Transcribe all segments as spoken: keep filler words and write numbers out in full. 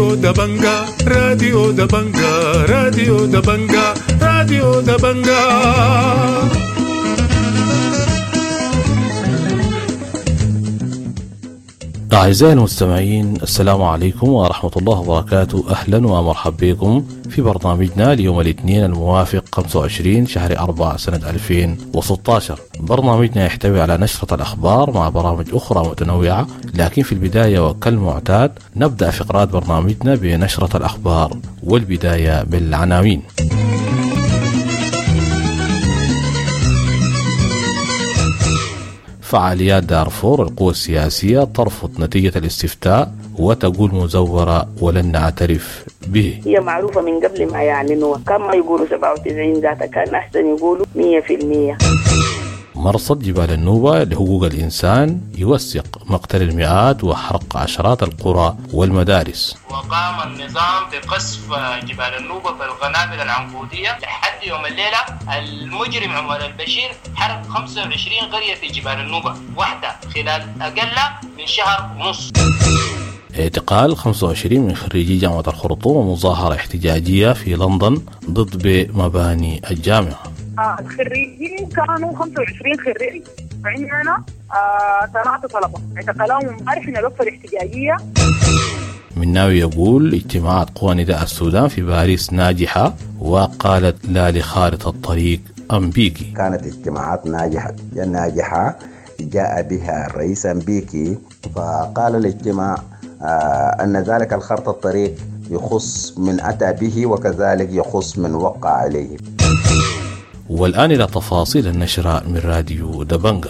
راديو دبنجا راديو دبنجا راديو دبنجا راديو دبنجا. أعزائي المستمعين، السلام عليكم ورحمة الله وبركاته. أهلا ومرحبا بكم في برنامجنا اليوم الاثنين الموافق خمسة وعشرين شهر أربعة سنة ألفين وستة عشر. برنامجنا يحتوي على نشرة الأخبار مع برامج أخرى متنوعة، لكن في البداية وكالمعتاد نبدأ فقرات برنامجنا بنشرة الأخبار، والبداية بالعناوين. فعاليات دارفور، القوى السياسية ترفض نتيجة الاستفتاء وتقول مزورة ولن نعترف به. هي معروفة من قبل ما يعلنوها، كان ما يقولوا سبعة وتسعين ذاتها، كان أحسن يقولوا مية في المية. مرصد جبال النوبة لحقوق الإنسان يوثق مقتل المئات وحرق عشرات القرى والمدارس. وقام النظام بقصف جبال النوبة بالقنابل العنقودية لحد يوم الليلة. المجرم عمر البشير حرق خمسة وعشرين قرية في جبال النوبة واحدة خلال أقل من شهر ونص. اعتقال خمسة وعشرين من خريجي جامعة الخرطوم ومظاهرة احتجاجية في لندن ضد مباني الجامعة. آه الخريجين كانوا خمسة وعشرين خريج، وعندنا آه ثلاثة طلبة اعتقلوهم امبارح من الوقفة الاحتجاجية. مناوي يقول اجتماعات قوى نداء السودان في باريس ناجحة، وقالت لا لخارطة الطريق أمبيكي. كانت اجتماعات ناجحة ناجحة جاء بها الرئيس أمبيكي، فقال الاجتماع آه أن ذلك الخارطة الطريق يخص من أتى به وكذلك يخص من وقع عليه. والآن إلى تفاصيل النشرة من راديو دبنجا.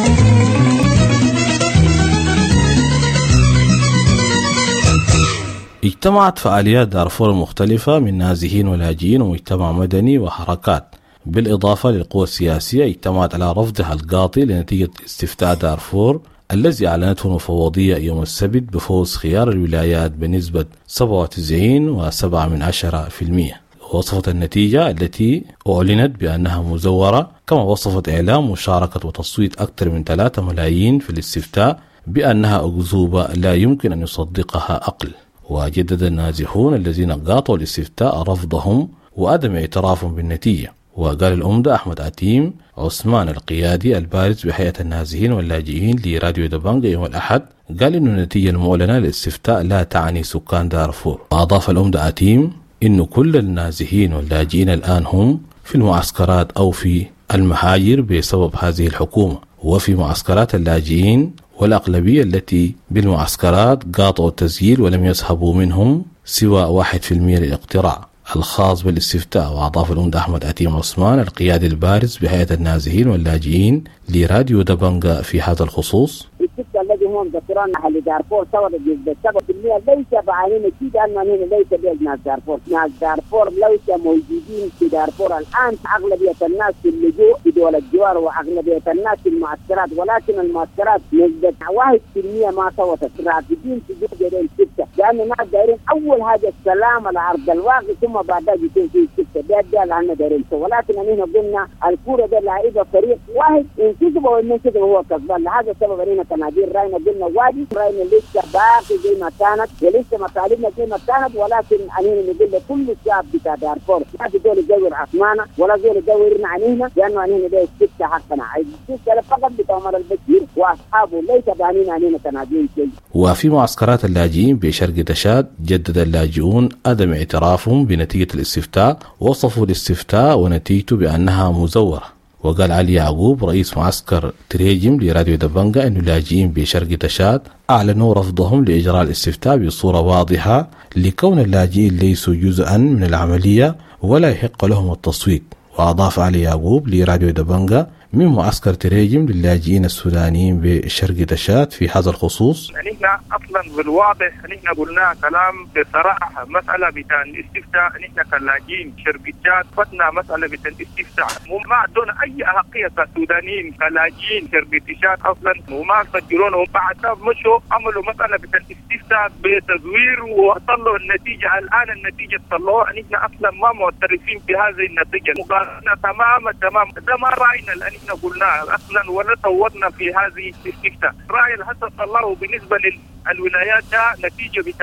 اجتمعت فعاليات دارفور المختلفة من نازحين ولاجئين ومجتمع مدني وحركات، بالإضافة للقوى السياسية اجتمعت على رفضها القاطع لنتيجة استفتاء دارفور الذي أعلنته المفوضية يوم السبت بفوز خيار الولايات بنسبة سبعة وتسعين فاصلة سبعة بالمئة. وصفت النتيجة التي أعلنت بأنها مزورة، كما وصفت إعلام مشاركة وتصويت أكثر من ثلاثة ملايين في الاستفتاء بأنها أكذوبة لا يمكن أن يصدقها عقل. وجدد النازحون الذين قاطعوا الاستفتاء رفضهم وعدم اعترافهم بالنتيجة. وقال الأمدة أحمد عتيم عثمان القيادي البارز بهيئة النازحين واللاجئين لراديو دبنجا يوم الأحد، قال إن النتيجة المعلنة للاستفتاء لا تعني سكان دارفور. وأضاف الأمدة عتيم إن كل النازحين واللاجئين الآن هم في المعسكرات أو في المحاجر بسبب هذه الحكومة، وفي معسكرات اللاجئين والأغلبية التي بالمعسكرات قاطعوا التسجيل ولم يسحبوا منهم سوى واحد في المئة للاقتراع الخاص بالاستفتاء. وأضاف الأمد أحمد عتيم عثمان القيادي البارز بهيئة النازحين واللاجئين لراديو دبنجا في هذا الخصوص: الستة الذي هم ذكرنا أهل دارفور صورت بنسبة سبعة بالمئة ليس بعيننا كده أنه هنا ليس بين ناس دارفور. ناس دارفور ليس موجودين في دارفور الآن. أغلبية الناس في اللجوء في دول الجوار وأغلبية الناس في المعسكرات، ولكن المعسكرات نسبة واحد بالمئة ما صوتت. رافضين في جدين ستة لأن الناس دايرين أول حاجة السلام على أرض الواقع، ثم بعدها يكون في ستة ده ده لأننا دايرين. ولكن أننا قلنا الكورة ده لعيبة فريق واحد، إن كسبوا وإن كسبوا هو كسبان. لهذا السبب أننا تنادير راينا قلنا واجب راينا لسه باقي زي ما كانت ولسه مطالبنا زي ما كانت، ولكن أننا نقول لكل الشعب بتاع دارفور ما في دول يدور عثمانة ولا دول يدورنا علينا، لأنه أننا ده الستة حقنا. الستة فقط بتاع عمر البشير وأصحابه، ليس بعنينا أننا تنادير شيء. وفي معسكرات اللاجئين بشرق تشاد جدد اللاجئون عدم اعترافهم بنتيجة الاستفتاء، وصفوا الاستفتاء ونتيجته بأنها مزورة. وقال علي يعقوب رئيس معسكر تريجم لراديو دبنجا أن اللاجئين بشرق تشاد أعلنوا رفضهم لإجراء الاستفتاء بصورة واضحة لكون اللاجئين ليسوا جزءا من العملية ولا يحق لهم التصويت. وأضاف علي يعقوب لراديو دبنجا من معسكر تريجم للاجئين السودانيين بشرق تشاد في هذا الخصوص: نحن اصلا بالواضح نحن قلنا كلام بصراحه، مساله بتاع الاستفتاء نحن كلاجئين شرق تشاد فتنا مساله بتاع الاستفتاء وما عندنا اي احقيه كسودانيين كلاجئين شرق تشاد اصلا، وما سجلونا بعد مشوا عملوا مساله بتاع الاستفتاء بتزوير ووصلوا النتيجه. الان النتيجه طلعوها نحن اصلا ما معترفين بهذه النتيجه، مقارنه تماما تمام ده ما راينا الان احنا قلنا اصلا ولا صوتنا في هذه الاستفتاء. راي الحسن الله بالنسبه للولايات ده نتيجه بتاع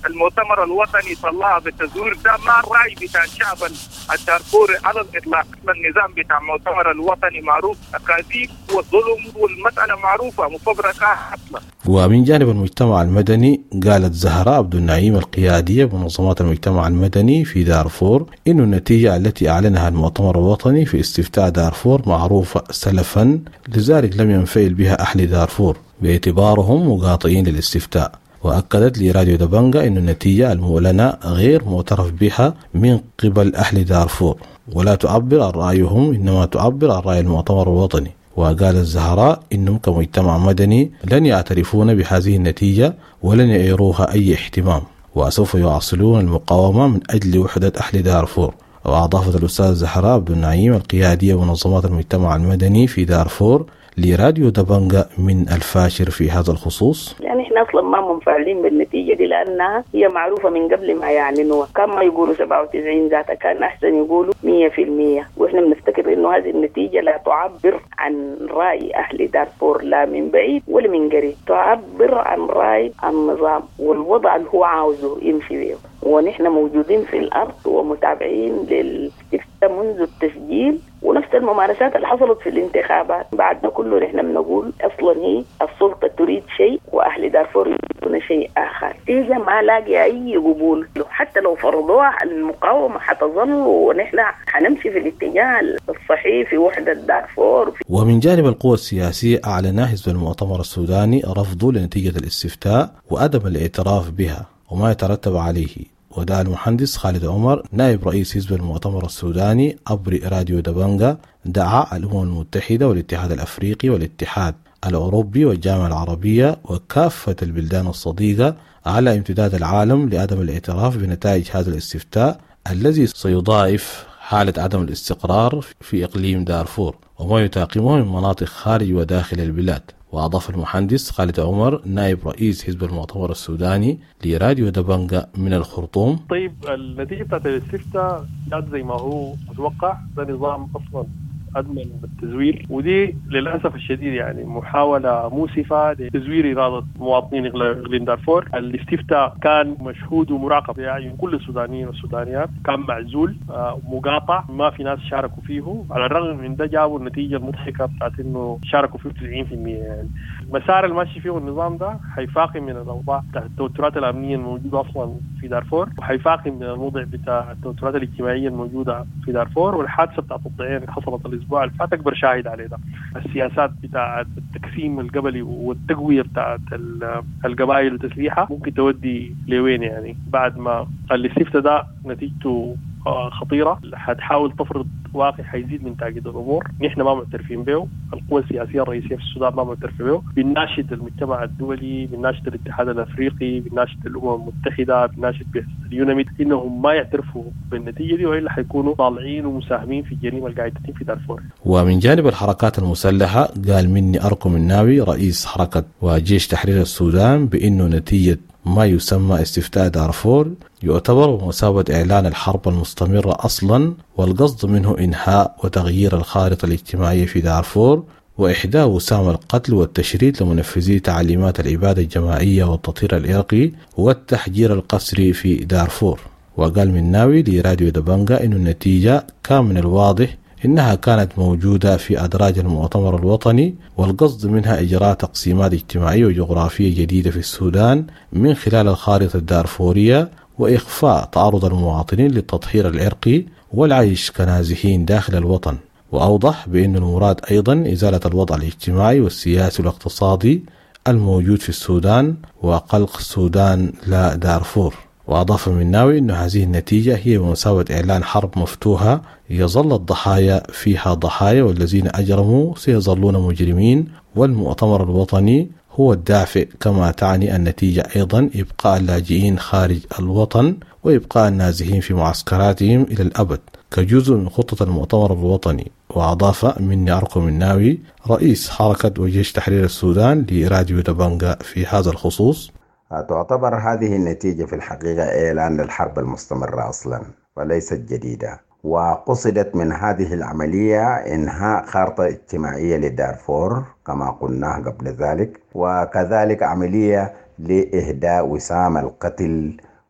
المؤتمر الوطني طلعها بالتزوير، ده ما الرأي بتاع الشعب الدارفوري على الإطلاق. النظام بتاع المؤتمر الوطني معروف أكاذيب والظلم، والمسألة معروفة مفبركة أصلا. ومن جانب المجتمع المدني قالت زهراء عبد النعيم القيادية بمنظمات المجتمع المدني في دارفور إن النتيجة التي أعلنها المؤتمر الوطني في استفتاء دارفور معروفة سلفا، لذلك لم ينفعل بها أهل دارفور باعتبارهم مقاطعين للاستفتاء. وأكدت لي راديو دبنجا أن النتيجة المعلنة غير معترف بها من قبل أهل دارفور ولا تعبر عن رأيهم، إنما تعبر عن رأي المؤتمر الوطني. وقال الزهراء إنهم كمجتمع مدني لن يعترفون بهذه النتيجة ولن يعيروها أي اهتمام، وسوف يواصلون المقاومة من أجل وحدة أهل دارفور. وأضافت الأستاذ زهراء عبد النعيم القيادية بمنظمات المجتمع المدني في دارفور لراديو دبنجا من الفاشر في هذا الخصوص. يعني احنا اصلا ما منفعلين بالنتيجه دي لانها هي معروفه من قبل ما يعلنوها. كان ما يقولوا سبعة وتسعين ذاتها، كان احسن يقولوا مية في المية. واحنا بنفتكر انه هذه النتيجه لا تعبر عن راي اهل دارفور لا من بعيد ولا من قريب، تعبر عن راي النظام والوضع اللي هو عاوزه يمشي به. ونحن موجودين في الارض ومتابعين للاستفتاء منذ التسجيل، ونفس الممارسات اللي حصلت في الانتخابات. بعدنا كله نحن بنقول اصلا هي السلطه تريد شيء واهل دارفور يريدون شيء اخر. نتيجه ما لاقي اي قبول، حتى لو فرضوها المقاومه حتظل، ونحن حنمشي في الاتجاه الصحيح في وحده دارفور. ومن جانب القوى السياسيه اعلن حزب المؤتمر السوداني رفضه لنتيجه الاستفتاء وعدم الاعتراف بها وما يترتب عليه. ودعا المهندس خالد عمر نائب رئيس حزب المؤتمر السوداني عبر راديو دبنجا دعا الأمم المتحدة والاتحاد الأفريقي والاتحاد الأوروبي والجامعة العربية وكافة البلدان الصديقة على امتداد العالم لعدم الاعتراف بنتائج هذا الاستفتاء الذي سيضاعف حالة عدم الاستقرار في إقليم دارفور وما يتاقمه من مناطق خارج وداخل البلاد. وأضاف المهندس خالد عمر نائب رئيس حزب المؤتمر السوداني لراديو دبنجا من الخرطوم: طيب النتيجة بتاعت الاستفتاء جات زي ما هو متوقع، ده نظام أصلا أدمن بالتزوير، ودي للأسف الشديد يعني محاولة موسفة لتزوير إرادة مواطنين إقليم دارفور. الاستفتاء كان مشهود ومراقب يعني كل السودانيين والسودانيات، كان معزول مقاطع، ما في ناس شاركوا فيه. على الرغم من ده جابوا النتيجة المضحكة بتاعت إنه شاركوا فيه تسعين في المية. يعني المسار الماشي فيه النظام ده حيفاقم من الأوضاع بتاعت التوترات الأمنية الموجودة أصلا في دارفور، وحيفاقم من الوضع بتاع التوترات الاجتماعية الموجودة في دارفور. والحادثة بتاعت الضيعين اللي حصلت الأسبوع اللي فات أكبر شاهد عليه ده. السياسات بتاعت التقسيم القبلي والتقوية بتاعت القبائل وتسليحها ممكن تودي لوين يعني. بعد ما الاستفتاء ده نتيجته خطيرة، حتحاول تفرض واقع حيزيد من تعقيد الأمور. نحن ما معترفين به، القوى السياسية الرئيسية في السودان ما معترفة به. بنناشد المجتمع الدولي، بنناشد الاتحاد الأفريقي، بنناشد الأمم المتحدة، بنناشد اليوناميد إنهم ما يعترفوا بالنتيجة دي، وإلا حيكونوا طالعين ومساهمين في الجريمة القاعدة في دارفور. ومن جانب الحركات المسلحة قال مني أركم الناوي رئيس حركة وجيش تحرير السودان بأنه نتيجة ما يسمى استفتاء دارفور يعتبر بمثابة إعلان الحرب المستمرة أصلا، والقصد منه إنهاء وتغيير الخارطة الاجتماعية في دارفور وإحداث وسام القتل والتشريد لمنفذي تعليمات الإبادة الجماعية والتطهير العرقي والتحجير القسري في دارفور. وقال مناوي لراديو دبنجا إن النتيجة كان من الواضح إنها كانت موجودة في أدراج المؤتمر الوطني، والقصد منها إجراء تقسيمات اجتماعية وجغرافية جديدة في السودان من خلال الخارطة الدارفورية، وإخفاء تعرض المواطنين للتطهير العرقي والعيش كنازحين داخل الوطن. وأوضح بأن المراد أيضا إزالة الوضع الاجتماعي والسياسي والاقتصادي الموجود في السودان وقلق السودان لا دارفور. وأضاف مناوي أن هذه النتيجة هي بمثابة إعلان حرب مفتوحة يظل الضحايا فيها ضحايا، والذين أجرموا سيظلون مجرمين، والمؤتمر الوطني هو الدافع، كما تعني النتيجة أيضا إبقاء اللاجئين خارج الوطن وإبقاء النازحين في معسكراتهم إلى الأبد كجزء من خطة المؤتمر الوطني. وأضاف مني أركم الناوي رئيس حركة وجيش تحرير السودان لراديو دبنجا في هذا الخصوص: تعتبر هذه النتيجة في الحقيقة إعلان الحرب المستمرة أصلا وليست جديدة، وقصدت من هذه العملية إنهاء خارطة اجتماعية لدارفور كما قلنا قبل ذلك، وكذلك عملية لإهداء وسام القتل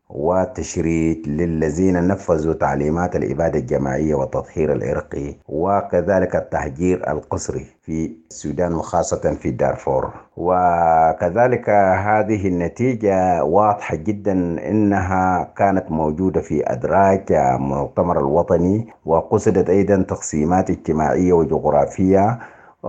والتشريد للذين نفذوا تعليمات الإبادة الجماعية والتطهير العرقي، وكذلك التهجير القسري في السودان وخاصة في دارفور. وكذلك هذه النتيجة واضحة جدا إنها كانت موجودة في أدراج المؤتمر الوطني، وقصدت أيضا تقسيمات اجتماعية وجغرافية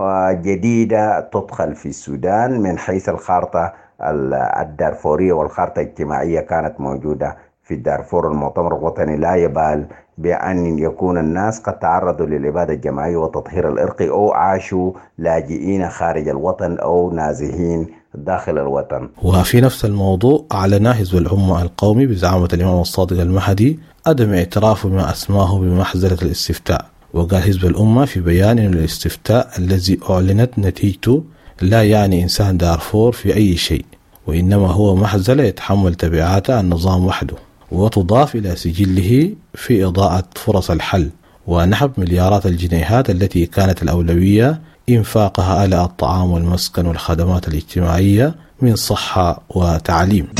جديدة تدخل في السودان من حيث الخارطة الدارفورية والخارطة الاجتماعية كانت موجودة في دارفور. المؤتمر الوطني لا يبال بأن يكون الناس قد تعرضوا للإبادة الجماعية والتطهير العرقي أو عاشوا لاجئين خارج الوطن أو نازحين داخل الوطن. وفي نفس الموضوع أعلن حزب الأمة القومي بزعامة الإمام الصادق المهدي عدم اعترافه بما أسماه بمحزلة الاستفتاء. وقال حزب الأمة في بيان أن الاستفتاء الذي أعلنت نتيجته لا يعني إنسان دارفور في أي شيء، وإنما هو محزلة يتحمل تبعاتها النظام وحده، وتضاف إلى سجله في إضاءة فرص الحل ونحب مليارات الجنيهات التي كانت الأولوية إنفاقها على الطعام والمسكن والخدمات الاجتماعية من صحة وتعليم.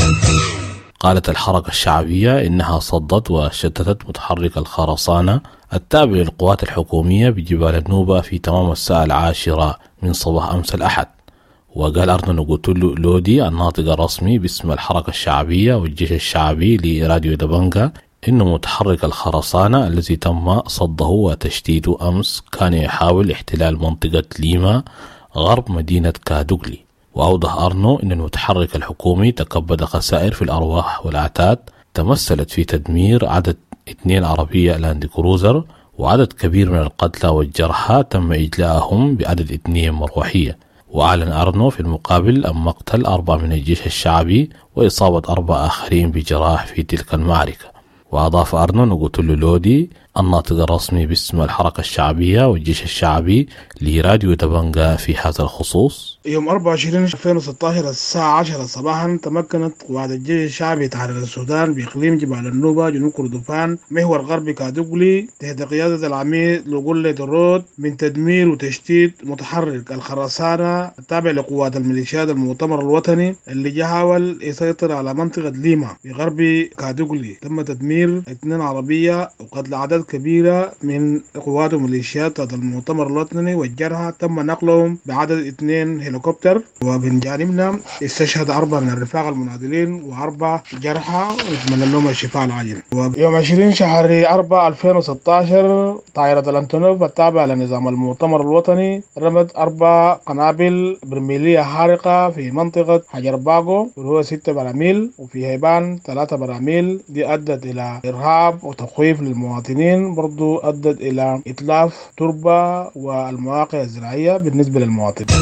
قالت الحركة الشعبية إنها صدت وشتتت متحرك الخرسانة التابع للقوات الحكومية بجبال النوبة في تمام الساعة العاشرة من صباح أمس الأحد. وقال أرنو نقوتلو لودي الناطق الرسمي باسم الحركة الشعبية والجيش الشعبي لراديو دبنجا إنه متحرك الخرسانة الذي تم صده وتشتيته أمس كان يحاول احتلال منطقة ليما غرب مدينة كادوغلي. وأوضح أرنو أن المتحرك الحكومي تكبد خسائر في الأرواح والأعتاد تمثلت في تدمير عدد اثنين عربية لاند كروزر، وعدد كبير من القتلى والجرحى تم إجلاءهم بعدد اثنين مروحية. وأعلن أرنو في المقابل عن مقتل أربعة من الجيش الشعبي وإصابة أربعة آخرين بجراح في تلك المعركة. وأضاف أرنو نقوتلو لودي الناطق الرسمي باسم الحركة الشعبية والجيش الشعبي لراديو دبنجا في هذا الخصوص: يوم أربعة وعشرين ألفين وستة عشر الساعة عشرة صباحا تمكنت قوات الجيش الشعبي تحرير السودان بإقليم جبال النوبة جنوب كردفان محور غرب كادوغلي تحت قيادة العميد لوغولي درود من تدمير وتشتيت متحرك الخرسانة التابع لقوات الميليشيات المؤتمر الوطني اللي جاول يسيطر على منطقة ليما بغرب كادوغلي. تم تدمير اثنين عربية وقتل عدد كبيرة من قوات وميليشيات المؤتمر الوطني، والجرحى تم نقلهم بعدد اثنين هليكوبتر. ومن جانبنا استشهد أربعة من الرفاق المناضلين وأربعة جرحى ونتمنى لهم الشفاء العاجل. ويوم عشرين شهر أربعة ألفين وستة عشر طائرة الأنتونوف التابعة لنظام المؤتمر الوطني رمت أربع قنابل برميلية حارقة في منطقة حجر باغو وهو ستة براميل، وفي هيبان ثلاثة براميل. دي أدت إلى إرهاب وتخويف للمواطنين، برضو أدت إلى إتلاف تربة والمواقع الزراعية بالنسبة للمواطنين.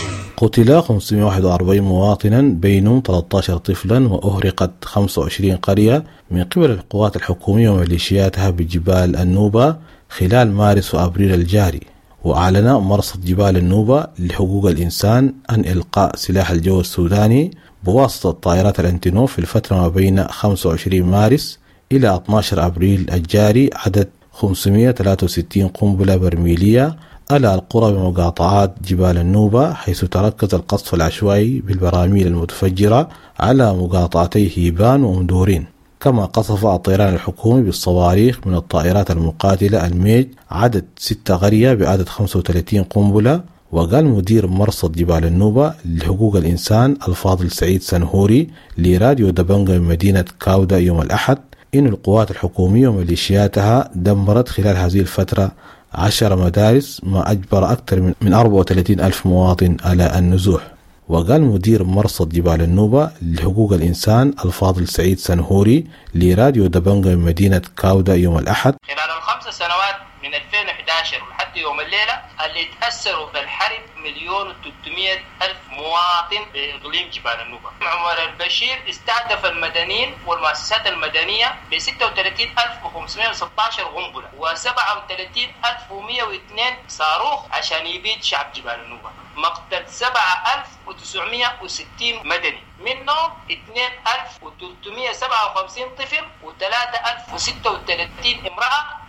قتل خمسمائة وواحد وأربعين مواطنا بينهم ثلاثة عشر طفلا، وأهرقت خمسة وعشرين قرية من قبل القوات الحكومية وميليشياتها بجبال النوبة خلال مارس وأبريل الجاري. وأعلن مرصد جبال النوبة لحقوق الإنسان عن إلقاء سلاح الجو السوداني بواسطة طائرات الأنتونوف في الفترة ما بين خمسة وعشرين مارس إلى اثني عشر أبريل الجاري عدد خمسمائة وثلاثة وستين قنبلة برميلية على القرى بمقاطعات جبال النوبة، حيث تركز القصف العشوائي بالبراميل المتفجرة على مقاطعتي هيبان ومدورين. كما قصف الطيران الحكومي بالصواريخ من الطائرات المقاتلة الميج عدد ستة قرية بعدد خمسة وثلاثين قنبلة. وقال مدير مرصد جبال النوبة لحقوق الإنسان الفاضل سعيد سنهوري لراديو دبنجا من مدينة كاودا يوم الأحد إن القوات الحكومية وميليشياتها دمرت خلال هذه الفترة عشر مدارس، ما أجبر أكثر من أربعة وثلاثين ألف مواطن على النزوح. وقال مدير مرصد جبال النوبة لحقوق الإنسان الفاضل سعيد سنهوري لراديو دبنجا من مدينة كاودا يوم الأحد: خلال الخمس سنوات من ألفين وإحدى عشر لحد يوم الليلة اللي تأثروا في الحرب مليون وثلاثمائة ألف مواطن بإقليم جبال النوبة. عمر البشير استهدف المدنيين والمؤسسات المدنية ب ستة وثلاثين ألف وخمسمائة وستة عشر قنبلة و سبعة وثلاثين ألف ومائة واثنين صاروخ عشان يبيد شعب جبال النوبة. مقتل سبعة ألف وتسعمائة وستين مدني، منهم اثنين ألف وثلاثمائة وسبعة وخمسين طفل و ثلاثة آلاف وستة وثلاثين امرأة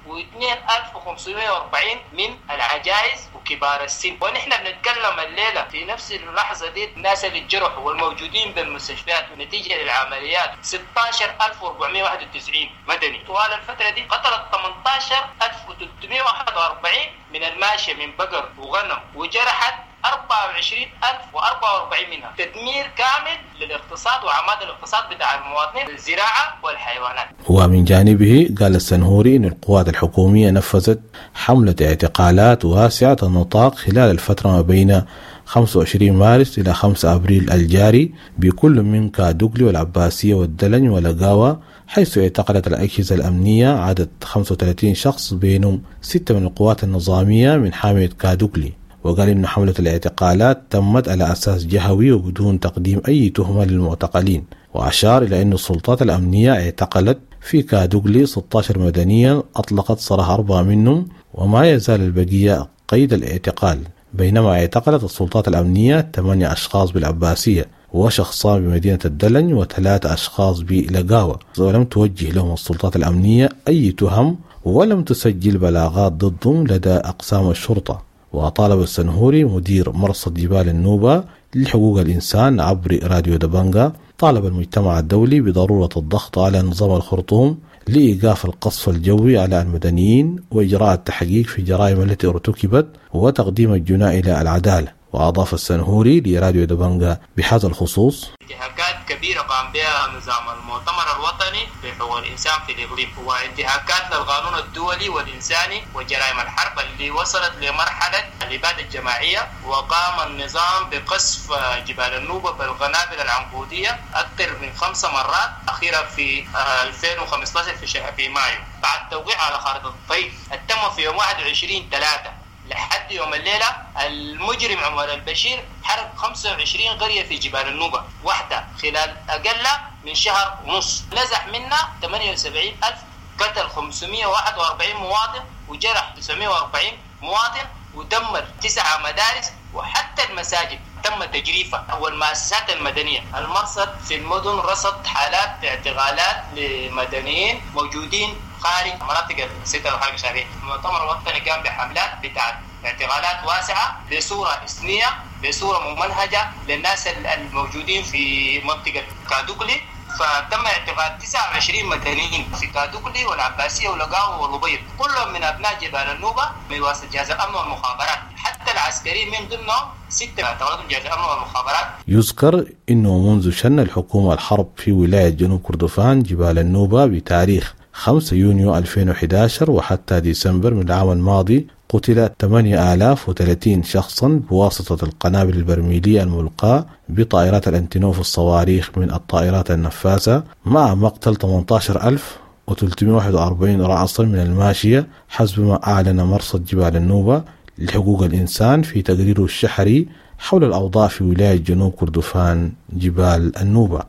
واثنين ألف وخمسمائة وأربعين من العجائز وكبار السن. ونحن بنتكلم الليلة في نفس اللحظة دي الناس اللي اتجرحوا والموجودين بالمستشفيات نتيجة للعمليات ستة عشر ألف وأربعمائة وواحد وتسعين مدني. طوال الفترة دي قتلت ثمانية عشر ألف وثلاثمائة وواحد وأربعين من الماشية من بقر وغنم، وجرحت أربعة وعشرين ألف وأربعة وأربعين منها. تدمير كامل للاقتصاد وعماد الاقتصاد بتاع المواطنين، الزراعة والحيوانات. ومن جانبه قال السنهوري أن القوات الحكومية نفذت حملة اعتقالات واسعة النطاق خلال الفترة ما بين خمسة وعشرين مارس إلى خمسة أبريل الجاري بكل من كادوغلي والعباسية والدلن ولقاوة، حيث اعتقلت الأجهزة الأمنية عدد خمسة وثلاثين شخص بينهم ستة من القوات النظامية من حامية كادوغلي. وقال إن حملة الاعتقالات تمت على أساس جهوي وبدون تقديم أي تهمة للمعتقلين، وأشار إلى أن السلطات الأمنية اعتقلت في كادوغلي ستة عشر مدنيا أطلقت سراح أربعة منهم، وما يزال البقية قيد الاعتقال، بينما اعتقلت السلطات الأمنية ثمانية أشخاص بالعباسية وشخصان بمدينة الدلن وثلاثة أشخاص بلقاوة، ولم توجه لهم السلطات الأمنية أي تهم ولم تسجل بلاغات ضدهم لدى أقسام الشرطة. وطالب السنهوري مدير مرصد جبال النوبة لحقوق الإنسان عبر راديو دبنجا طالب المجتمع الدولي بضرورة الضغط على نظام الخرطوم لإيقاف القصف الجوي على المدنيين وإجراء التحقيق في الجرائم التي ارتكبت وتقديم الجناة إلى العدالة. وأضاف السنهوري لراديو دبنجا بهذا الخصوص: انتهاكات كبيرة قام بها نظام المؤتمر الوطني بحقوق الإنسان في الإقليم، وانتهاكات للقانون الدولي والإنساني وجرائم الحرب اللي وصلت لمرحلة الإبادة الجماعية. وقام النظام بقصف جبال النوبة بالقنابل العنقودية أكثر من خمس مرات، أخيرا في ألفين وخمسة عشر في شهر في مايو بعد توقيع على خارطة الطريق التم في يوم واحد وعشرين ثلاثة. لحد يوم الليلة المجرم عمر البشير حرق خمسة وعشرين قرية في جبال النوبة واحدة خلال أقل من شهر ونص، نزح منها ثمانية وسبعين ألف، قتل خمسمائة وواحد وأربعين مواطن وجرح تسعمائة وأربعين مواطن، ودمر تسع مدارس وحتى المساجد تم تجريفها والمؤسسات المدنية. المرصد في المدن رصد حالات اعتقالات لمدنيين موجودين خارج مناطق الستة وحاجة شهرية. المؤتمر الوطني قام بحملات بتاعت اعتقالات واسعة بصورة إسنية بصورة ممنهجة للناس الموجودين في منطقة كادوغلي، فتم اعتقال تسعة وعشرين مدنيين في كادوغلي والعباسية ولقاوة واللبيض، كلهم من أبناء جبال النوبة من واسطة جهاز الأمن والمخابرات، حتى العسكريين من ضمنهم ستة اعتقلوا جهاز الأمن والمخابرات. يذكر إنه منذ شن الحكومة الحرب في ولاية جنوب كردفان جبال النوبة بتاريخ خمسة يونيو ألفين وأحد عشر وحتى ديسمبر من العام الماضي قتل ثمانية آلاف وثلاثين شخصا بواسطة القنابل البرميلية الملقاة بطائرات الأنتينوف الصواريخ من الطائرات النفاثة، مع مقتل ثمانية عشر ألف وثلاثمائة وواحد وأربعين رأسا من الماشية، حسب ما أعلن مرصد جبال النوبة لحقوق الإنسان في تقريره الشهري حول الأوضاع في ولاية جنوب كردفان جبال النوبة.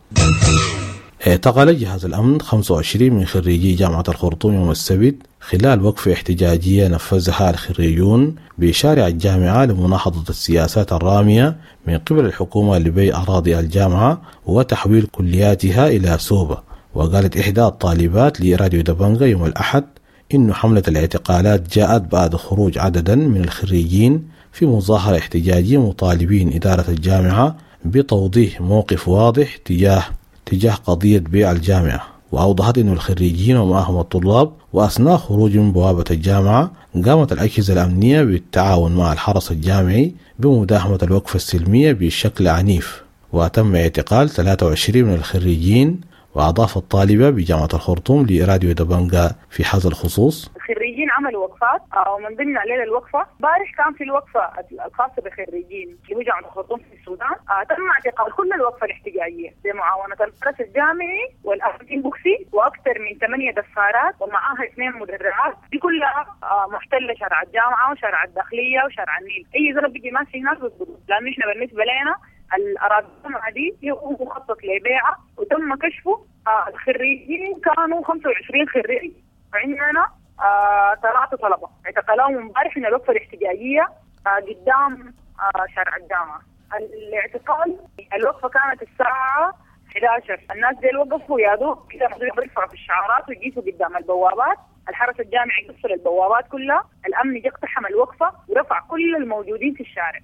اعتقل جهاز الأمن خمسة وعشرين من خريجي جامعة الخرطوم يوم السبت خلال وقفة احتجاجية نفذها الخريجون بشارع الجامعة لمناهضة السياسات الرامية من قبل الحكومة لبيع أراضي الجامعة وتحويل كلياتها إلى سوبة. وقالت إحدى الطالبات لراديو دبنجا يوم الأحد إن حملة الاعتقالات جاءت بعد خروج عددا من الخريجين في مظاهرة احتجاجية مطالبين إدارة الجامعة بتوضيح موقف واضح تجاه تجاه قضية بيع الجامعة. وأوضحت أن الخريجين ومعهم الطلاب وأثناء خروجهم من بوابة الجامعة قامت الأجهزة الأمنية بالتعاون مع الحرس الجامعي بمداهمة الوقفة السلمية بشكل عنيف، وتم اعتقال ثلاثة وعشرين من الخريجين. وأضاف الطالبة بجامعة الخرطوم لراديو دبنجا في هذا الخصوص: الخريجين عملوا وقفات ومن ضمن عليها الوقفة امبارح كان في الوقفة الخاصة بالخريجين اللي هو جامعة الخرطوم في السودان، تم اعتقال كل الوقفة الاحتجاجية بمعاونة الحرس الجامعي والأمن بوكسي وأكثر من ثمانية دفارات ومعاها اثنين مدرعات، دي كلها محتلة شارع الجامعة وشارع الداخلية وشارع النيل. أي زلمة بيجي ماشي هناك بيضبط، لأنه إحنا بالنسبة لنا الأراضي دي هو مخطط لبيعها وتم كشفه. آه الخريجين كانوا خمسة وعشرين خريج، وعندنا آه ثلاثة طلبة اعتقلوهم امبارح من الوقفة الاحتجاجية آه قدام آه شارع الجامعة. الاعتقال الوقفة كانت الساعة إحدى عشر، الناس دي وقفوا يا دوب كده بيرفعوا في الشعارات ويجيسوا قدام البوابات الحرس الجامعي قفل البوابات كلها، الأمن اقتحم الوقفة ورفع كل الموجودين في الشارع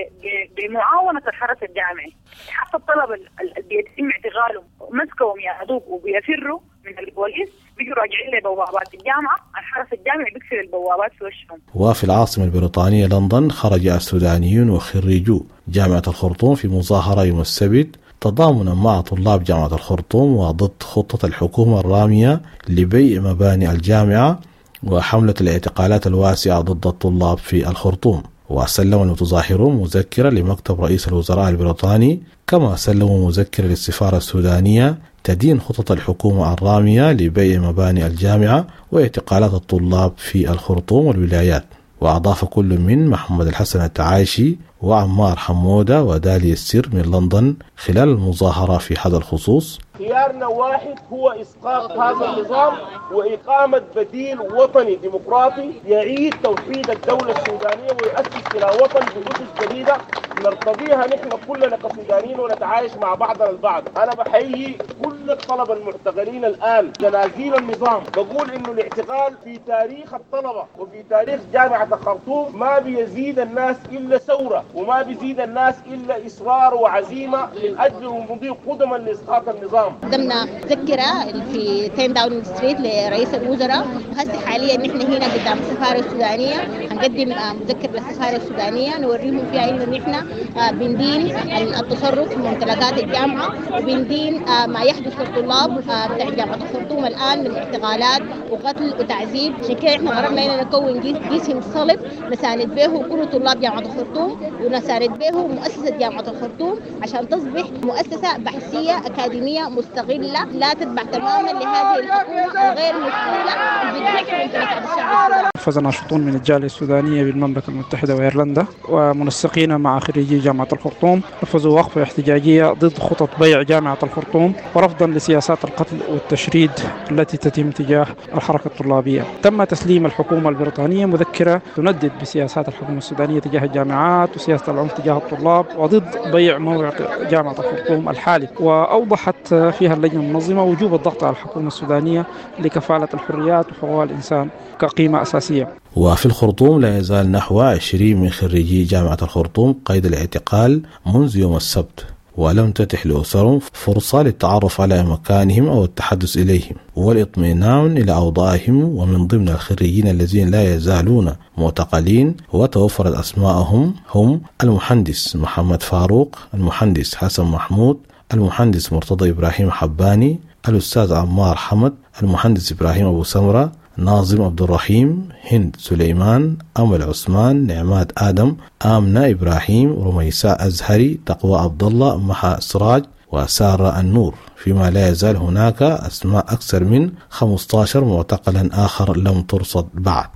بمعاونة الحرس الجامعي. حتى الطلبة اللي بيتم اعتقالهم مسكهم يا دوب وبيفروا من البوليس بيجوا راجعين لبوابات الجامعة، الحرس الجامعي بيقفل البوابات في وشهم. وفي العاصمة البريطانية لندن خرج السودانيون وخريجو جامعة الخرطوم في مظاهرة يوم السبت تضامنا مع طلاب جامعة الخرطوم وضد خطة الحكومة الرامية لبيع مباني الجامعة وحملة الاعتقالات الواسعة ضد الطلاب في الخرطوم. وسلم المتظاهرون مذكرة لمكتب رئيس الوزراء البريطاني، كما سلموا مذكرة للسفارة السودانية تدين خطط الحكومة الرامية لبيع مباني الجامعة واعتقالات الطلاب في الخرطوم والولايات. وأضاف كل من محمد الحسن التعايشي وعمار حمودة ودالي السر من لندن خلال المظاهرة في هذا الخصوص: خيارنا واحد هو إسقاط هذا النظام وإقامة بديل وطني ديمقراطي يعيد توحيد الدولة السودانية ويؤسس إلى وطن بأسس جديدة نرتضيها نحن كلنا كسودانيين ونتعايش مع بعضنا البعض. أنا بحيي كل الطلبة المعتقلين الآن جنازين النظام، بقول إنه الاعتقال في تاريخ الطلبة وفي تاريخ جامعة الخرطوم ما بيزيد الناس إلا ثورة وما بيزيد الناس إلا إصرار وعزيمة من أجل المضي قدما لإسقاط النظام. قدمنا مذكرة في تين داونينج ستريت لرئيس الوزراء، وهسه حاليا نحن هنا قدام السفارة السودانية هنقدم مذكرة للسفارة السودانية نوريهم فيها إنه نحن بندين التصرف في ممتلكات الجامعة وبندين ما يحدث للطلاب بتاع جامعة الخرطوم الآن من اعتقالات وقتل وتعذيب. عشان كده احنا قررنا إننا نكون جسم صلب نساند به كل طلاب جامعة الخرطوم ونساند به مؤسسة جامعة الخرطوم عشان تصبح مؤسسة بحثية أكاديمية مستقلة لا تتبع تماما لهذه الحكومة الغير مسؤولة بتدعم ممتلكات الشعب السوداني. فاز ناشطون من الجالية السودانية بالمملكة المتحدة وإيرلندا ومنسقين مع خريجي جامعة الخرطوم نفذوا وقفة احتجاجية ضد خطط بيع جامعة الخرطوم ورفضا لسياسات القتل والتشريد التي تتم تجاه الحركة الطلابية. تم تسليم الحكومة البريطانية مذكرة تندد بسياسات الحكومة السودانية تجاه الجامعات وسياسة العنف تجاه الطلاب وضد بيع موقع جامعة الخرطوم الحالي، وأوضحت فيها اللجنة المنظمة وجوب الضغط على الحكومة السودانية لكفالة الحريات وحقوق الإنسان كقيمة أساسية. وفي الخرطوم لا يزال نحو عشرين من خريجي جامعة الخرطوم قيد الاعتقال منذ يوم السبت، ولم تتح لأسرهم فرصة للتعرف على مكانهم أو التحدث إليهم والاطمئنان إلى أوضاعهم. ومن ضمن الخريجين الذين لا يزالون معتقلين وتوفرت أسماءهم هم المهندس محمد فاروق، المهندس حسن محمود، المهندس مرتضى إبراهيم حباني، الأستاذ عمار حمد، المهندس إبراهيم أبو سمرة، ناظم عبد الرحيم، هند سليمان، أمل عثمان، نعمات آدم، آمنة إبراهيم، رميساء أزهري، تقوى عبد الله، محا سراج وسارة النور. فيما لا يزال هناك أسماء أكثر من خمسة عشر معتقلا آخر لم ترصد بعد.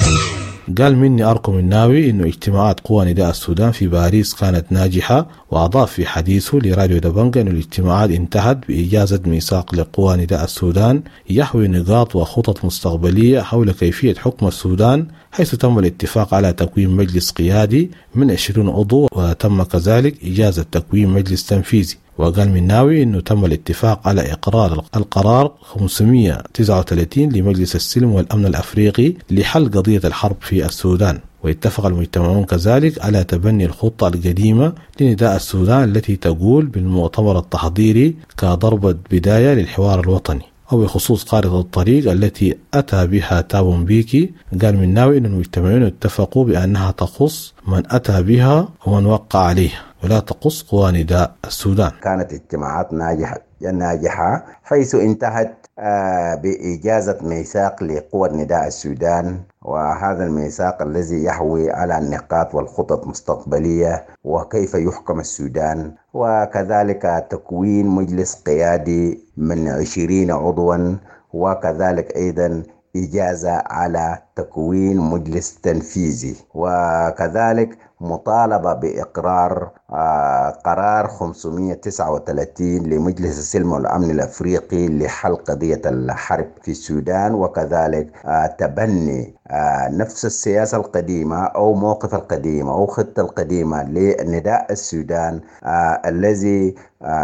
قال مني أركم الناوي إنه اجتماعات قوى نداء السودان في باريس كانت ناجحة، وأضاف في حديثه لراديو دبنجة إنه الاجتماعات انتهت بإجازة ميثاق لقوى نداء السودان يحوي نقاط وخطط مستقبلية حول كيفية حكم السودان، حيث تم الاتفاق على تكوين مجلس قيادي من عشرين عضو وتم كذلك إجازة تكوين مجلس تنفيذي. وقال مناوي إنه تم الاتفاق على إقرار القرار خمسمائة وتسعة وثلاثين لمجلس السلم والأمن الأفريقي لحل قضية الحرب في السودان. واتفق المجتمعون كذلك على تبني الخطة القديمة لنداء السودان التي تقول بالمؤتمر التحضيري كضربة بداية للحوار الوطني. وبخصوص خارطة الطريق التي أتى بها تابو مبيكي، قال مناوي أن المجتمعون اتفقوا بأنها تخص من أتى بها ومن وقع عليها ولا تخص قوى نداء السودان. كانت اجتماعات ناجحة ناجحة حيث انتهت بإجازة ميثاق لقوى نداء السودان، وهذا الميثاق الذي يحوي على النقاط والخطط المستقبلية وكيف يحكم السودان، وكذلك تكوين مجلس قيادي من عشرين عضوا، وكذلك أيضا إجازة على تكوين مجلس تنفيذي، وكذلك مطالبة بإقرار قرار خمسمائة وتسعة وثلاثين لمجلس السلم والأمن الأفريقي لحل قضية الحرب في السودان، وكذلك تبني نفس السياسة القديمة أو موقف القديم أو خطة القديمة لنداء السودان الذي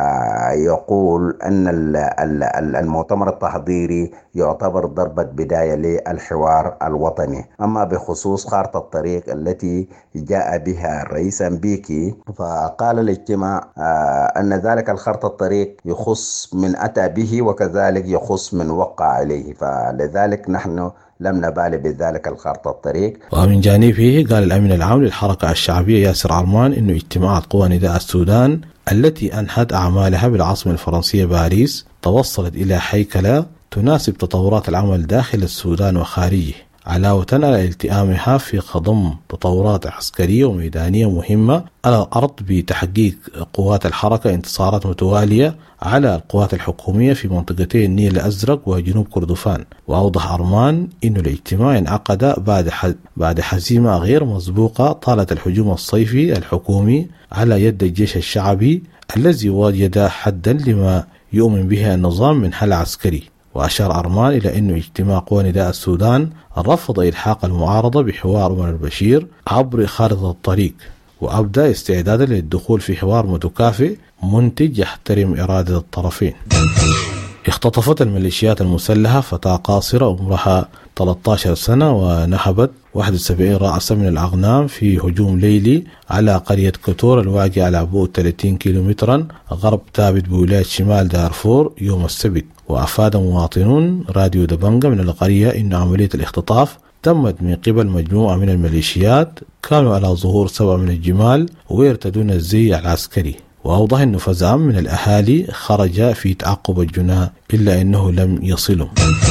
يقول أن المؤتمر التحضيري يعتبر ضربة بداية للحوار الوطني. أما بخصوص خارطة الطريق التي جاء بها الرئيس أمبيكي، فقال الاجتماع أن ذلك الخارطة الطريق يخص من أتى به وكذلك يخص من وقع عليه، فلذلك نحن لم نبالي بذلك الخارطة الطريق. ومن جانبه قال الأمين العام للحركة الشعبية ياسر عرمان إنه اجتماعات قوى نداء السودان التي أنهت أعمالها بالعاصمة الفرنسية باريس توصلت إلى هيكلة تناسب تطورات العمل داخل السودان وخارجه، علاوة على التئامها في خضم تطورات عسكرية وميدانية مهمة على الأرض بتحقيق قوات الحركة انتصارات متوالية على القوات الحكومية في منطقتي النيل الأزرق وجنوب كردفان. وأوضح أرمان إن الاجتماع انعقد بعد بعد هزيمة غير مسبوقة طالت الهجوم الصيفي الحكومي على يد الجيش الشعبي الذي وجد حدا لما يؤمن به النظام من حل عسكري. وأشار أرمان إلى أن اجتماع قوى نداء السودان رفض إلحاق المعارضة بحوار عمر البشير عبر خارطة الطريق، وأبدأ استعدادا للدخول في حوار متكافئ منتج يحترم إرادة الطرفين. اختطفت الميليشيات المسلحة فتاة قاصرة عمرها ثلاثة عشر سنة ونهبت واحد وسبعين رأسا من الأغنام في هجوم ليلي على قرية كتور الواقعة على بعد ثلاثين كيلومترا غرب تابت بولاية شمال دارفور يوم السبت. وأفاد مواطنون راديو دبنجة من القرية إن عملية الاختطاف تمت من قبل مجموعة من الميليشيات كانوا على ظهور سبع من الجمال ويرتدون الزي العسكري. وأوضح أنه فزع من الأهالي خرج في تعقب الجناة إلا أنه لم يصلوا.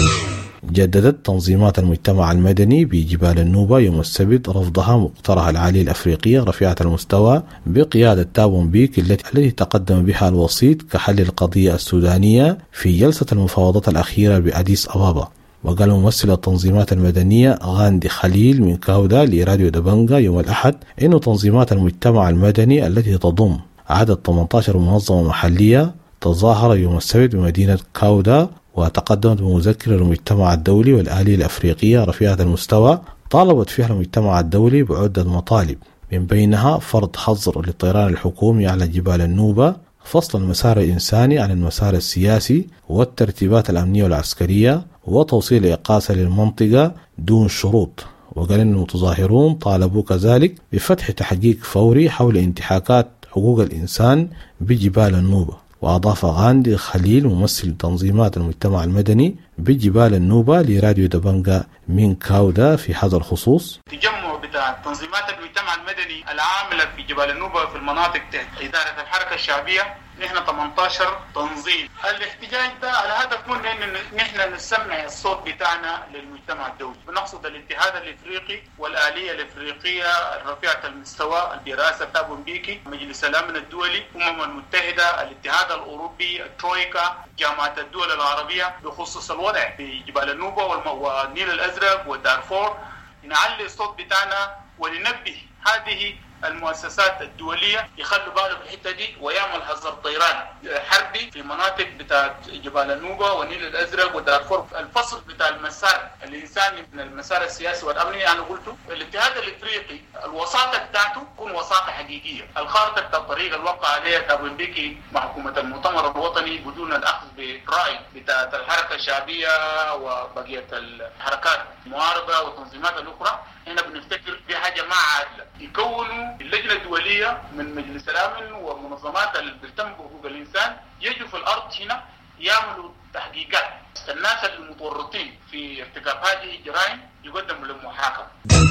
جددت تنظيمات المجتمع المدني بجبال النوبة يوم السبت رفضها مقترح العالية الأفريقية رفيعة المستوى بقيادة تابو مبيك التي تقدم بها الوسيط كحل القضية السودانية في جلسة المفاوضات الأخيرة بأديس أبابا. وقال ممثل التنظيمات المدنية غاندي خليل من كاودا لراديو دبنجة يوم الأحد إنه تنظيمات المجتمع المدني التي تضم عدد ثمانية عشر منظمة محلية تظاهر يوم السبت بمدينة كاودا وتقدمت بمذكرة للمجتمع الدولي والآلية الأفريقية رفيعة المستوى طالبت فيها المجتمع الدولي بعدة مطالب، من بينها فرض حظر للطيران الحكومي على جبال النوبة، فصل المسار الإنساني عن المسار السياسي والترتيبات الأمنية والعسكرية، وتوصيل إقاصة للمنطقة دون شروط. وقال أن المتظاهرون طالبوا كذلك بفتح تحقيق فوري حول انتهاكات حقوق الإنسان بجبال النوبة. وأضاف غاندي خليل ممثل تنظيمات المجتمع المدني بجبال النوبة لراديو دبنجة من كاودا في هذا الخصوص: تجمع بتاع تنظيمات المجتمع المدني العاملة في جبال النوبة في المناطق تحت إدارة الحركة الشعبية، نحن ثمانية عشر تنظيم. الاحتجاج ده على هدف من ان نحن نسمع الصوت بتاعنا للمجتمع الدولي، بنقصد الاتحاد الافريقي والآلية الافريقية الرفيعة المستوى الدراسة تابو مبيكي، مجلس الامن الدولي، الامم المتحدة، الاتحاد الاوروبي، الترويكا، جامعة الدول العربية بخصوص الوضع في جبال النوبة والنيل الازرق ودارفور. نعلي الصوت بتاعنا وننبه هذه المؤسسات الدولية يخلوا بالهم في الحتة دي ويعمل حظر طيران حربي في مناطق بتاعت جبال النوبة والنيل الأزرق ودارفور. الفصل بتاع المسار الإنساني من المسار السياسي والأمني أنا قلته. الاتحاد الإفريقي الوساطة بتاعته تكون وساطة حقيقية. الخارطة بتاع الطريق الوقع عليها تابو مبيكي مع حكومة المؤتمر الوطني بدون الأخذ برأي بتاعت الحركة الشعبية وبقية الحركات المعارضة والتنظيمات الأخرى. هنا بنفتكر في حاجة ما عادلة، يكونوا اللجنة الدولية من مجلس الأمن ومنظمات اللي بتهتم بحقوق الإنسان يجوا في الأرض هنا يعملوا تحقيقات، الناس المتورطين في ارتكاب هذه الجرائم يقدموا للمحاكمة.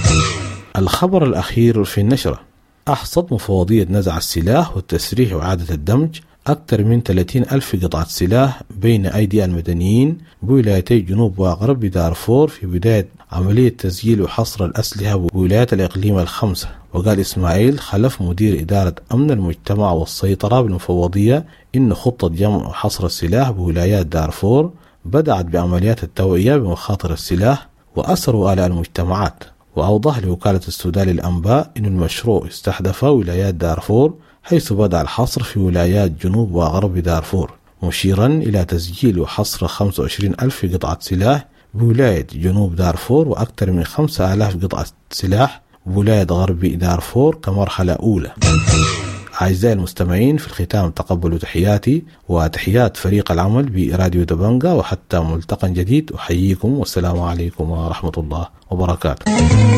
الخبر الأخير في النشرة: أحصت مفوضية نزع السلاح والتسريح وإعادة الدمج أكثر من ثلاثين ألف قطعة سلاح بين أيدي المدنيين بولايتي جنوب وغرب دارفور في بداية عملية تسجيل وحصر الأسلحة بولايات الإقليم الخمسة. وقال إسماعيل خلف مدير إدارة أمن المجتمع والسيطرة بالمفوضية إن خطة جمع وحصر السلاح بولايات دارفور بدأت بعمليات التوعية بمخاطر السلاح وأثروا آلاء المجتمعات. وأوضح لوكالة السودان للأنباء أن المشروع استهدف ولايات دارفور، حيث بدأ الحصر في ولايات جنوب وغرب دارفور، مشيرا إلى تسجيل وحصر خمسة وعشرين ألف قطعة سلاح بولاية جنوب دارفور، وأكثر من خمسة آلاف قطعة سلاح بولاية غرب دارفور كمرحلة أولى. أعزائي المستمعين، في الختام تقبلوا تحياتي وتحيات فريق العمل براديو دبنجة، وحتى ملتقى جديد أحييكم والسلام عليكم ورحمة الله وبركاته.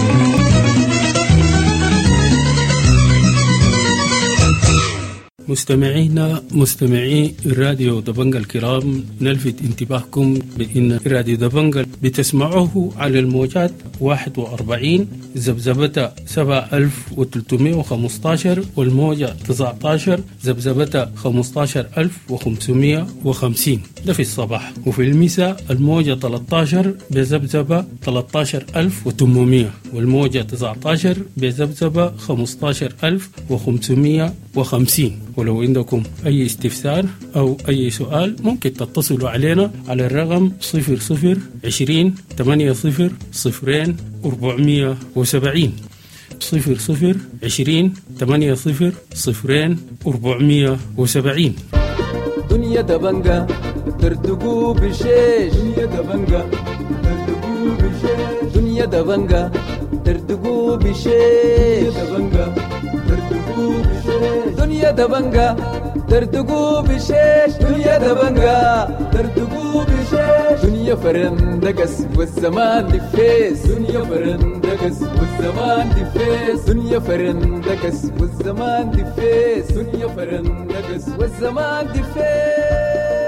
مستمعينا مستمعي راديو دبنجة الكرام، نلفت انتباهكم بأن راديو دبنجة بتسمعوه على الموجات واحد وأربعين زبزبة سبعة آلاف وثلاثمائة وخمسة عشر، والموجة تسعة عشر زبزبة خمسة عشر ألف وخمسمائة وخمسين، ده في الصباح. وفي المساء الموجة ثلاثة عشر بزبزبة ثلاثة عشر ألف وثمانمائة، والموجة تسعة عشر بزبزبة خمسة عشر ألف وخمسمائة وخمسين. ولو عندكم أي استفسار أو أي سؤال ممكن تتصلوا علينا على الرقم صفر صفر عشرين ثمانية صفر صفرين أربعمائة وسبعين صفر صفر عشرين ثمانية صفر صفرين أربعمائة وسبعين. دنيا دبنجة ترتقو بشيش، دنيا دبنجة ترتقو بشيش، دنيا دبنجة ترتقو بشيش، دبنجة ترتقو بشيش، دنيا دبنجة ترتقو بشيش، دنيا دبنجة ترتقو بشيش، دنيا فرندقس والزمان دفيس، دنيا فرندقس والزمان دفيس، دنيا فرندقس والزمان دفيس، دنيا فرندقس والزمان دفيس.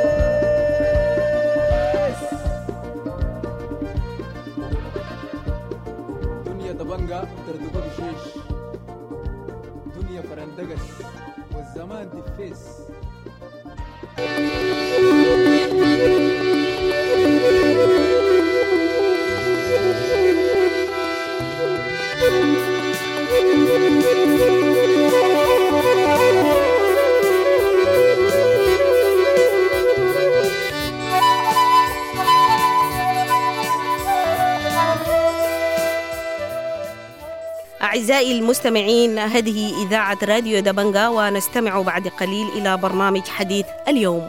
دنيا دبنجة ترتقو بشيش، دنيا فرندقس والزمان دفيس. أعزائي المستمعين، هذه إذاعة راديو دبنجة، ونستمع بعد قليل إلى برنامج حديث اليوم.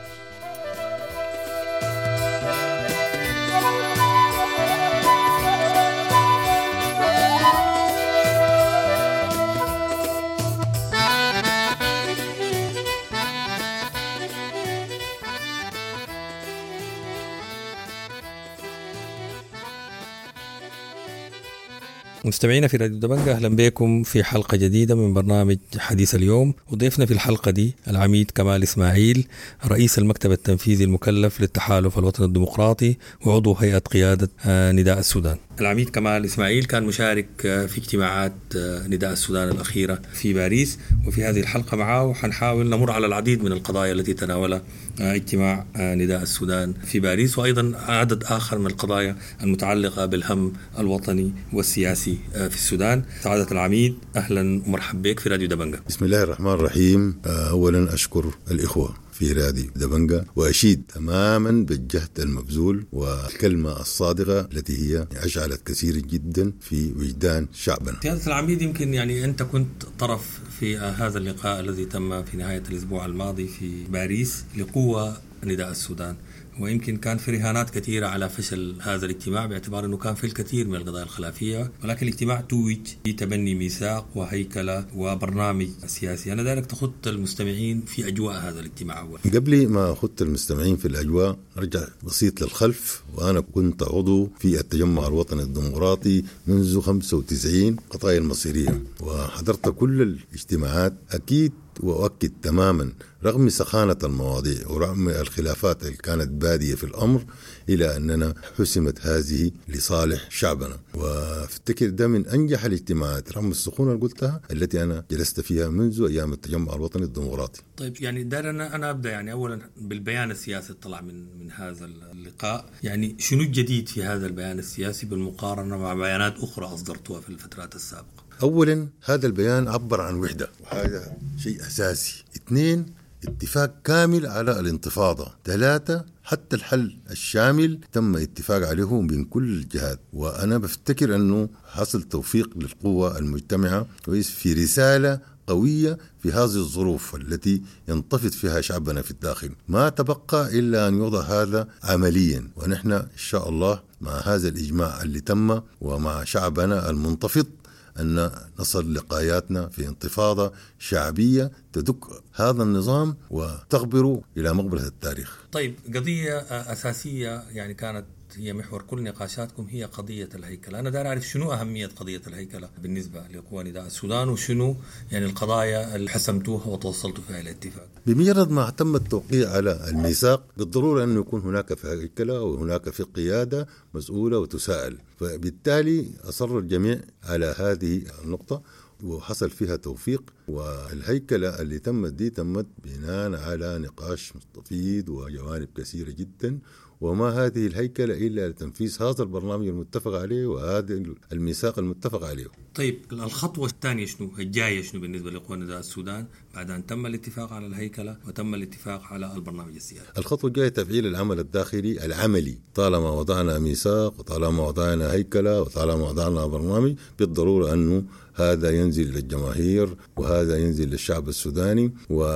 مستمعينا في راديو دبنجة، أهلا بكم في حلقة جديدة من برنامج حديث اليوم. وضيفنا في الحلقة دي العميد كمال إسماعيل، رئيس المكتب التنفيذي المكلف للتحالف الوطني الديمقراطي وعضو هيئة قيادة نداء السودان. العميد كمال إسماعيل كان مشارك في اجتماعات نداء السودان الأخيرة في باريس، وفي هذه الحلقة معه حنحاول نمر على العديد من القضايا التي تناولها اجتماع نداء السودان في باريس، وأيضا عدد آخر من القضايا المتعلقة بالهم الوطني والسياسي في السودان. سعادة العميد، أهلا ومرحبا بك في راديو دبنجة. بسم الله الرحمن الرحيم. أولا أشكر الإخوة في راديو دبنجة، وأشيد تماما بالجهد المبذول والكلمة الصادقة التي هي أشعلت كثير جدا في وجدان شعبنا. سيادة العميد، يمكن يعني أنت كنت طرف في هذا اللقاء الذي تم في نهاية الأسبوع الماضي في باريس لقوة نداء السودان، ويمكن كان في رهانات كثيرة على فشل هذا الاجتماع باعتبار أنه كان في الكثير من القضايا الخلافية، ولكن الاجتماع توج بتبني ميثاق وهيكلة وبرنامج سياسي. أنا دايرك تخط المستمعين في أجواء هذا الاجتماع أول. قبل ما أخط المستمعين في الأجواء أرجع بسيط للخلف، وأنا كنت عضو في التجمع الوطني الديمقراطي منذ خمسة وتسعين قضايا المصيرية، وحضرت كل الاجتماعات. أكيد وأؤكد تماما رغم سخانة المواضيع ورغم الخلافات اللي كانت بادية في الأمر، إلى أننا حسمت هذه لصالح شعبنا، وافتكر ده من أنجح الاجتماعات رغم السخونة اللي قلتها التي أنا جلست فيها منذ أيام التجمع الوطني الديمقراطي. طيب، يعني دارنا أنا أبدأ يعني أولا بالبيان السياسي طلع من من هذا اللقاء. يعني شنو الجديد في هذا البيان السياسي بالمقارنة مع بيانات أخرى أصدرتها في الفترات السابقة؟ أولا هذا البيان عبر عن وحدة، وهذا شيء أساسي. اثنين، اتفاق كامل على الانتفاضة. ثلاثة، حتى الحل الشامل تم اتفاق عليه بين كل الجهات. وأنا بفتكر أنه حصل توفيق للقوة المجتمعة في رسالة قوية في هذه الظروف التي ينتفض فيها شعبنا في الداخل. ما تبقى إلا أن يوضع هذا عمليا، ونحن إن شاء الله مع هذا الإجماع اللي تم ومع شعبنا المنتفض أن نصل لقاياتنا في انتفاضة شعبية تدك هذا النظام وتغبر إلى مقبرة التاريخ. طيب، قضية أساسية يعني كانت هي محور كل نقاشاتكم هي قضية الهيكلة. أنا دار أعرف شنو أهمية قضية الهيكلة بالنسبة لقوى نداء السودان، وشنو يعني القضايا اللي حسمتوها وتوصلتوا فيها إلى اتفاق. بمجرد ما تم التوقيع على الميثاق بالضرورة أن يكون هناك في هيكلة وهناك في قيادة مسؤولة وتساءل، فبالتالي أصر الجميع على هذه النقطة وحصل فيها توفيق. والهيكلة اللي تمت دي تمت بناء على نقاش مستفيض وجوانب كثيرة جدا، وما هذه الهيكلة إلا لتنفيذ هذا البرنامج المتفق عليه وهذا الميثاق المتفق عليه. طيب، الخطوة الثانية شنو؟ الجاية شنو بالنسبة لقوى نداء السودان بعد أن تم الاتفاق على الهيكلة وتم الاتفاق على البرنامج السياسي؟ الخطوة الجاية تفعيل العمل الداخلي العملي. طالما وضعنا ميثاق وطالما وضعنا هيكلة وطالما وضعنا برنامج، بالضرورة أنه هذا ينزل للجماهير وهذا ينزل للشعب السوداني،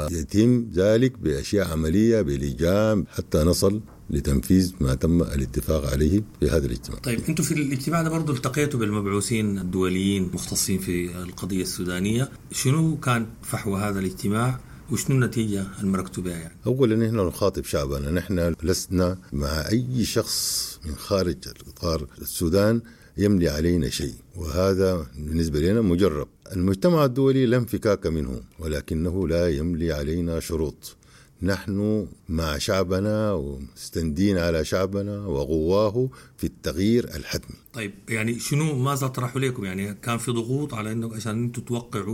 ويتم ذلك بأشياء عملية بلجام حتى نصل لتنفيذ ما تم الاتفاق عليه في هذا الاجتماع. طيب، انتم في الاجتماع ده برضو التقيتوا بالمبعوثين الدوليين مختصين في القضية السودانية. شنو كان فحوى هذا الاجتماع وشنو النتيجة المركتوبة يعني؟ أولا نحن نخاطب شعبنا، نحن لسنا مع أي شخص من خارج إطار السودان يملي علينا شيء، وهذا بالنسبة لنا مجرب. المجتمع الدولي لا انفكاك منه، ولكنه لا يملي علينا شروط. نحن مع شعبنا ومستندين على شعبنا وقواه في التغيير الحتمي. طيب، يعني شنو ماذا طرحوا لكم؟ يعني كان في ضغوط على انه عشان انتم توقعوا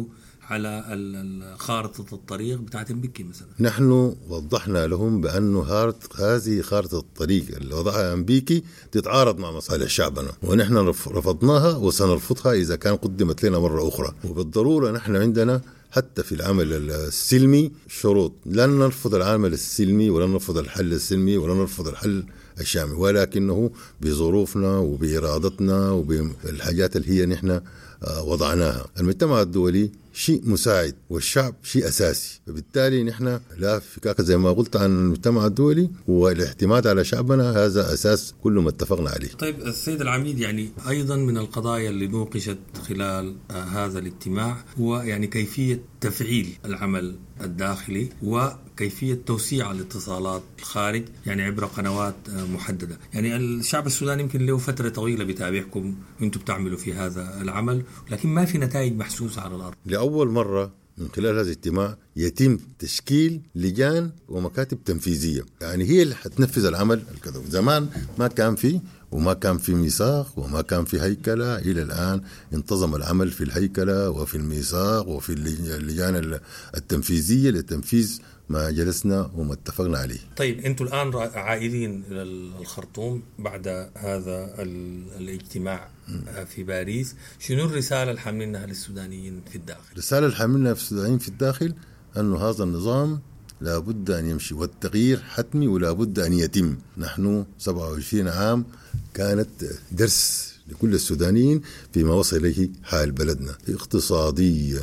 على خارطة الطريق بتاعت مبكي مثلا؟ نحن وضحنا لهم بأنه هذه خارطة الطريق اللي وضعها مبكي تتعارض مع مصالح شعبنا، ونحن رفضناها وسنرفضها إذا كان قدمت لنا مرة أخرى. وبالضرورة نحن عندنا حتى في العمل السلمي شروط، لن نرفض العمل السلمي ولن نرفض الحل السلمي ولن نرفض الحل الشامي، ولكنه بظروفنا وبإرادتنا وبالحاجات اللي هي نحن وضعناها. المجتمع الدولي شيء مساعد والشعب شيء أساسي، فبالتالي نحن لا فكاك زي ما قلت عن المجتمع الدولي، والاعتماد على شعبنا هذا أساس كل ما اتفقنا عليه. طيب السيد العميد، يعني أيضا من القضايا اللي نوقشت خلال هذا الاجتماع هو يعني كيفية تفعيل العمل الداخلي وكيفية توسيع الاتصالات الخارج يعني عبر قنوات محددة. يعني الشعب السوداني يمكن له فترة طويلة بتابعكم وانتم بتعملوا في هذا العمل، لكن ما في نتائج محسوسة على الأرض. لأول مرة من خلال هذا الاجتماع يتم تشكيل لجان ومكاتب تنفيذية، يعني هي اللي حتنفذ العمل الكذا. زمان ما كان فيه وما كان في ميثاق وما كان في هيكلة. إلى الآن انتظم العمل في الهيكلة وفي الميثاق وفي اللجان التنفيذية لتنفيذ ما جلسنا وما اتفقنا عليه. طيب، أنتم الآن عائدين إلى الخرطوم بعد هذا الاجتماع في باريس، شنو الرسالة اللي حاملينها للسودانيين في الداخل؟ الرسالة اللي حاملينها في السودانيين في الداخل أنه هذا النظام لا بد أن يمشي والتغيير حتمي ولا بد أن يتم. نحن سبعة وعشرين عام كانت درس لكل السودانيين فيما وصل إليه حال بلدنا اقتصاديا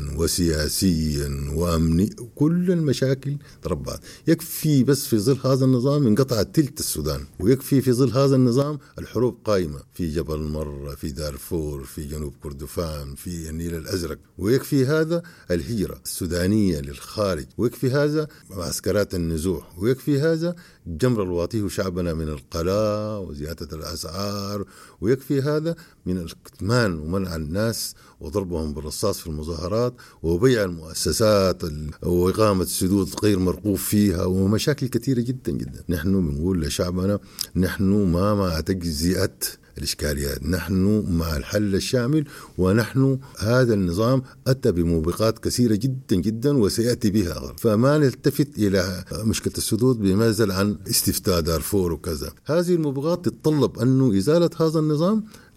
وسياسيا وأمني، كل المشاكل تربعت. يكفي بس في ظل هذا النظام انقطع تلت السودان، ويكفي في ظل هذا النظام الحروب قائمة في جبل مرة، في دارفور، في جنوب كردفان، في النيل الأزرق، ويكفي هذا الهجرة السودانية للخارج، ويكفي هذا معسكرات النزوح، ويكفي هذا جمر الواطيه شعبنا من القلاء وزيادة الأسعار، ويكفي هذا من الكتمان ومنع الناس وضربهم بالرصاص في المظاهرات وبيع المؤسسات وإقامة سدود غير مرغوب فيها ومشاكل كثيرة جدا جدا. نحن بنقول لشعبنا نحن ما مع تجزئة الإشكاليات، نحن مع الحل الشامل، ونحن هذا النظام أتى بموبقات كثيرة جدا جدا وسيأتي بها، فما نلتفت إلى مشكلة السدود بمازل عن استفتاء دارفور وكذا. هذه الموبقات تتطلب أنه إزالة هذا النظام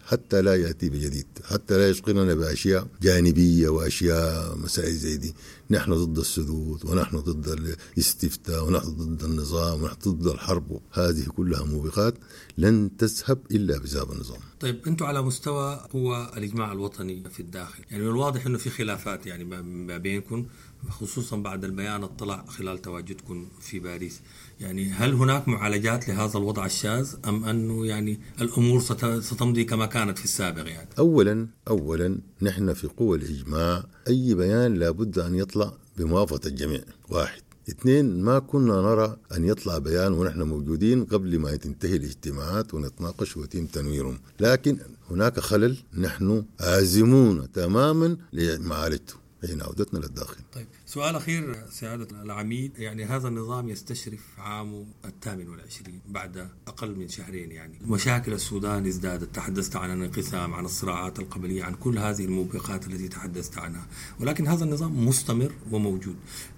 حتى لا يأتي بجديد، حتى لا يشغلنا بأشياء جانبية وأشياء مسائل زي دي. نحن ضد السدود، ونحن ضد الاستفتاء، ونحن ضد النظام، ونحن ضد الحرب. هذه كلها موبقات لن تذهب إلا بسبب النظام. طيب أنتم على مستوى هو الإجماع الوطني في الداخل، يعني من الواضح أنه في خلافات يعني ما بينكم، خصوصا بعد البيان الطلع خلال تواجدكم في باريس. يعني هل هناك معالجات لهذا الوضع الشاذ، أم أنه يعني الأمور ستمضي كما كانت في السابق؟ يعني أولا أولا نحن في قوة الإجماع أي بيان لابد أن يطلع بموافقة الجميع. واحد. اثنين، ما كنا نرى أن يطلع بيان ونحن موجودين قبل ما تنتهي الاجتماعات ونتناقش ويتم تنويرهم، لكن هناك خلل نحن عازمون تماما لمعالجته حين عودتنا للداخل. طيب سؤال أخير سعادة العميد، يعني هذا النظام يستشرف عامه الثامن والعشرين بعد أقل من شهرين. يعني مشاكل السودان ازدادت، تحدثت عن الانقسام، عن الصراعات القبلية، عن كل هذه الموبقات التي تحدثت عنها، ولكن هذا النظام مستمر وموجود.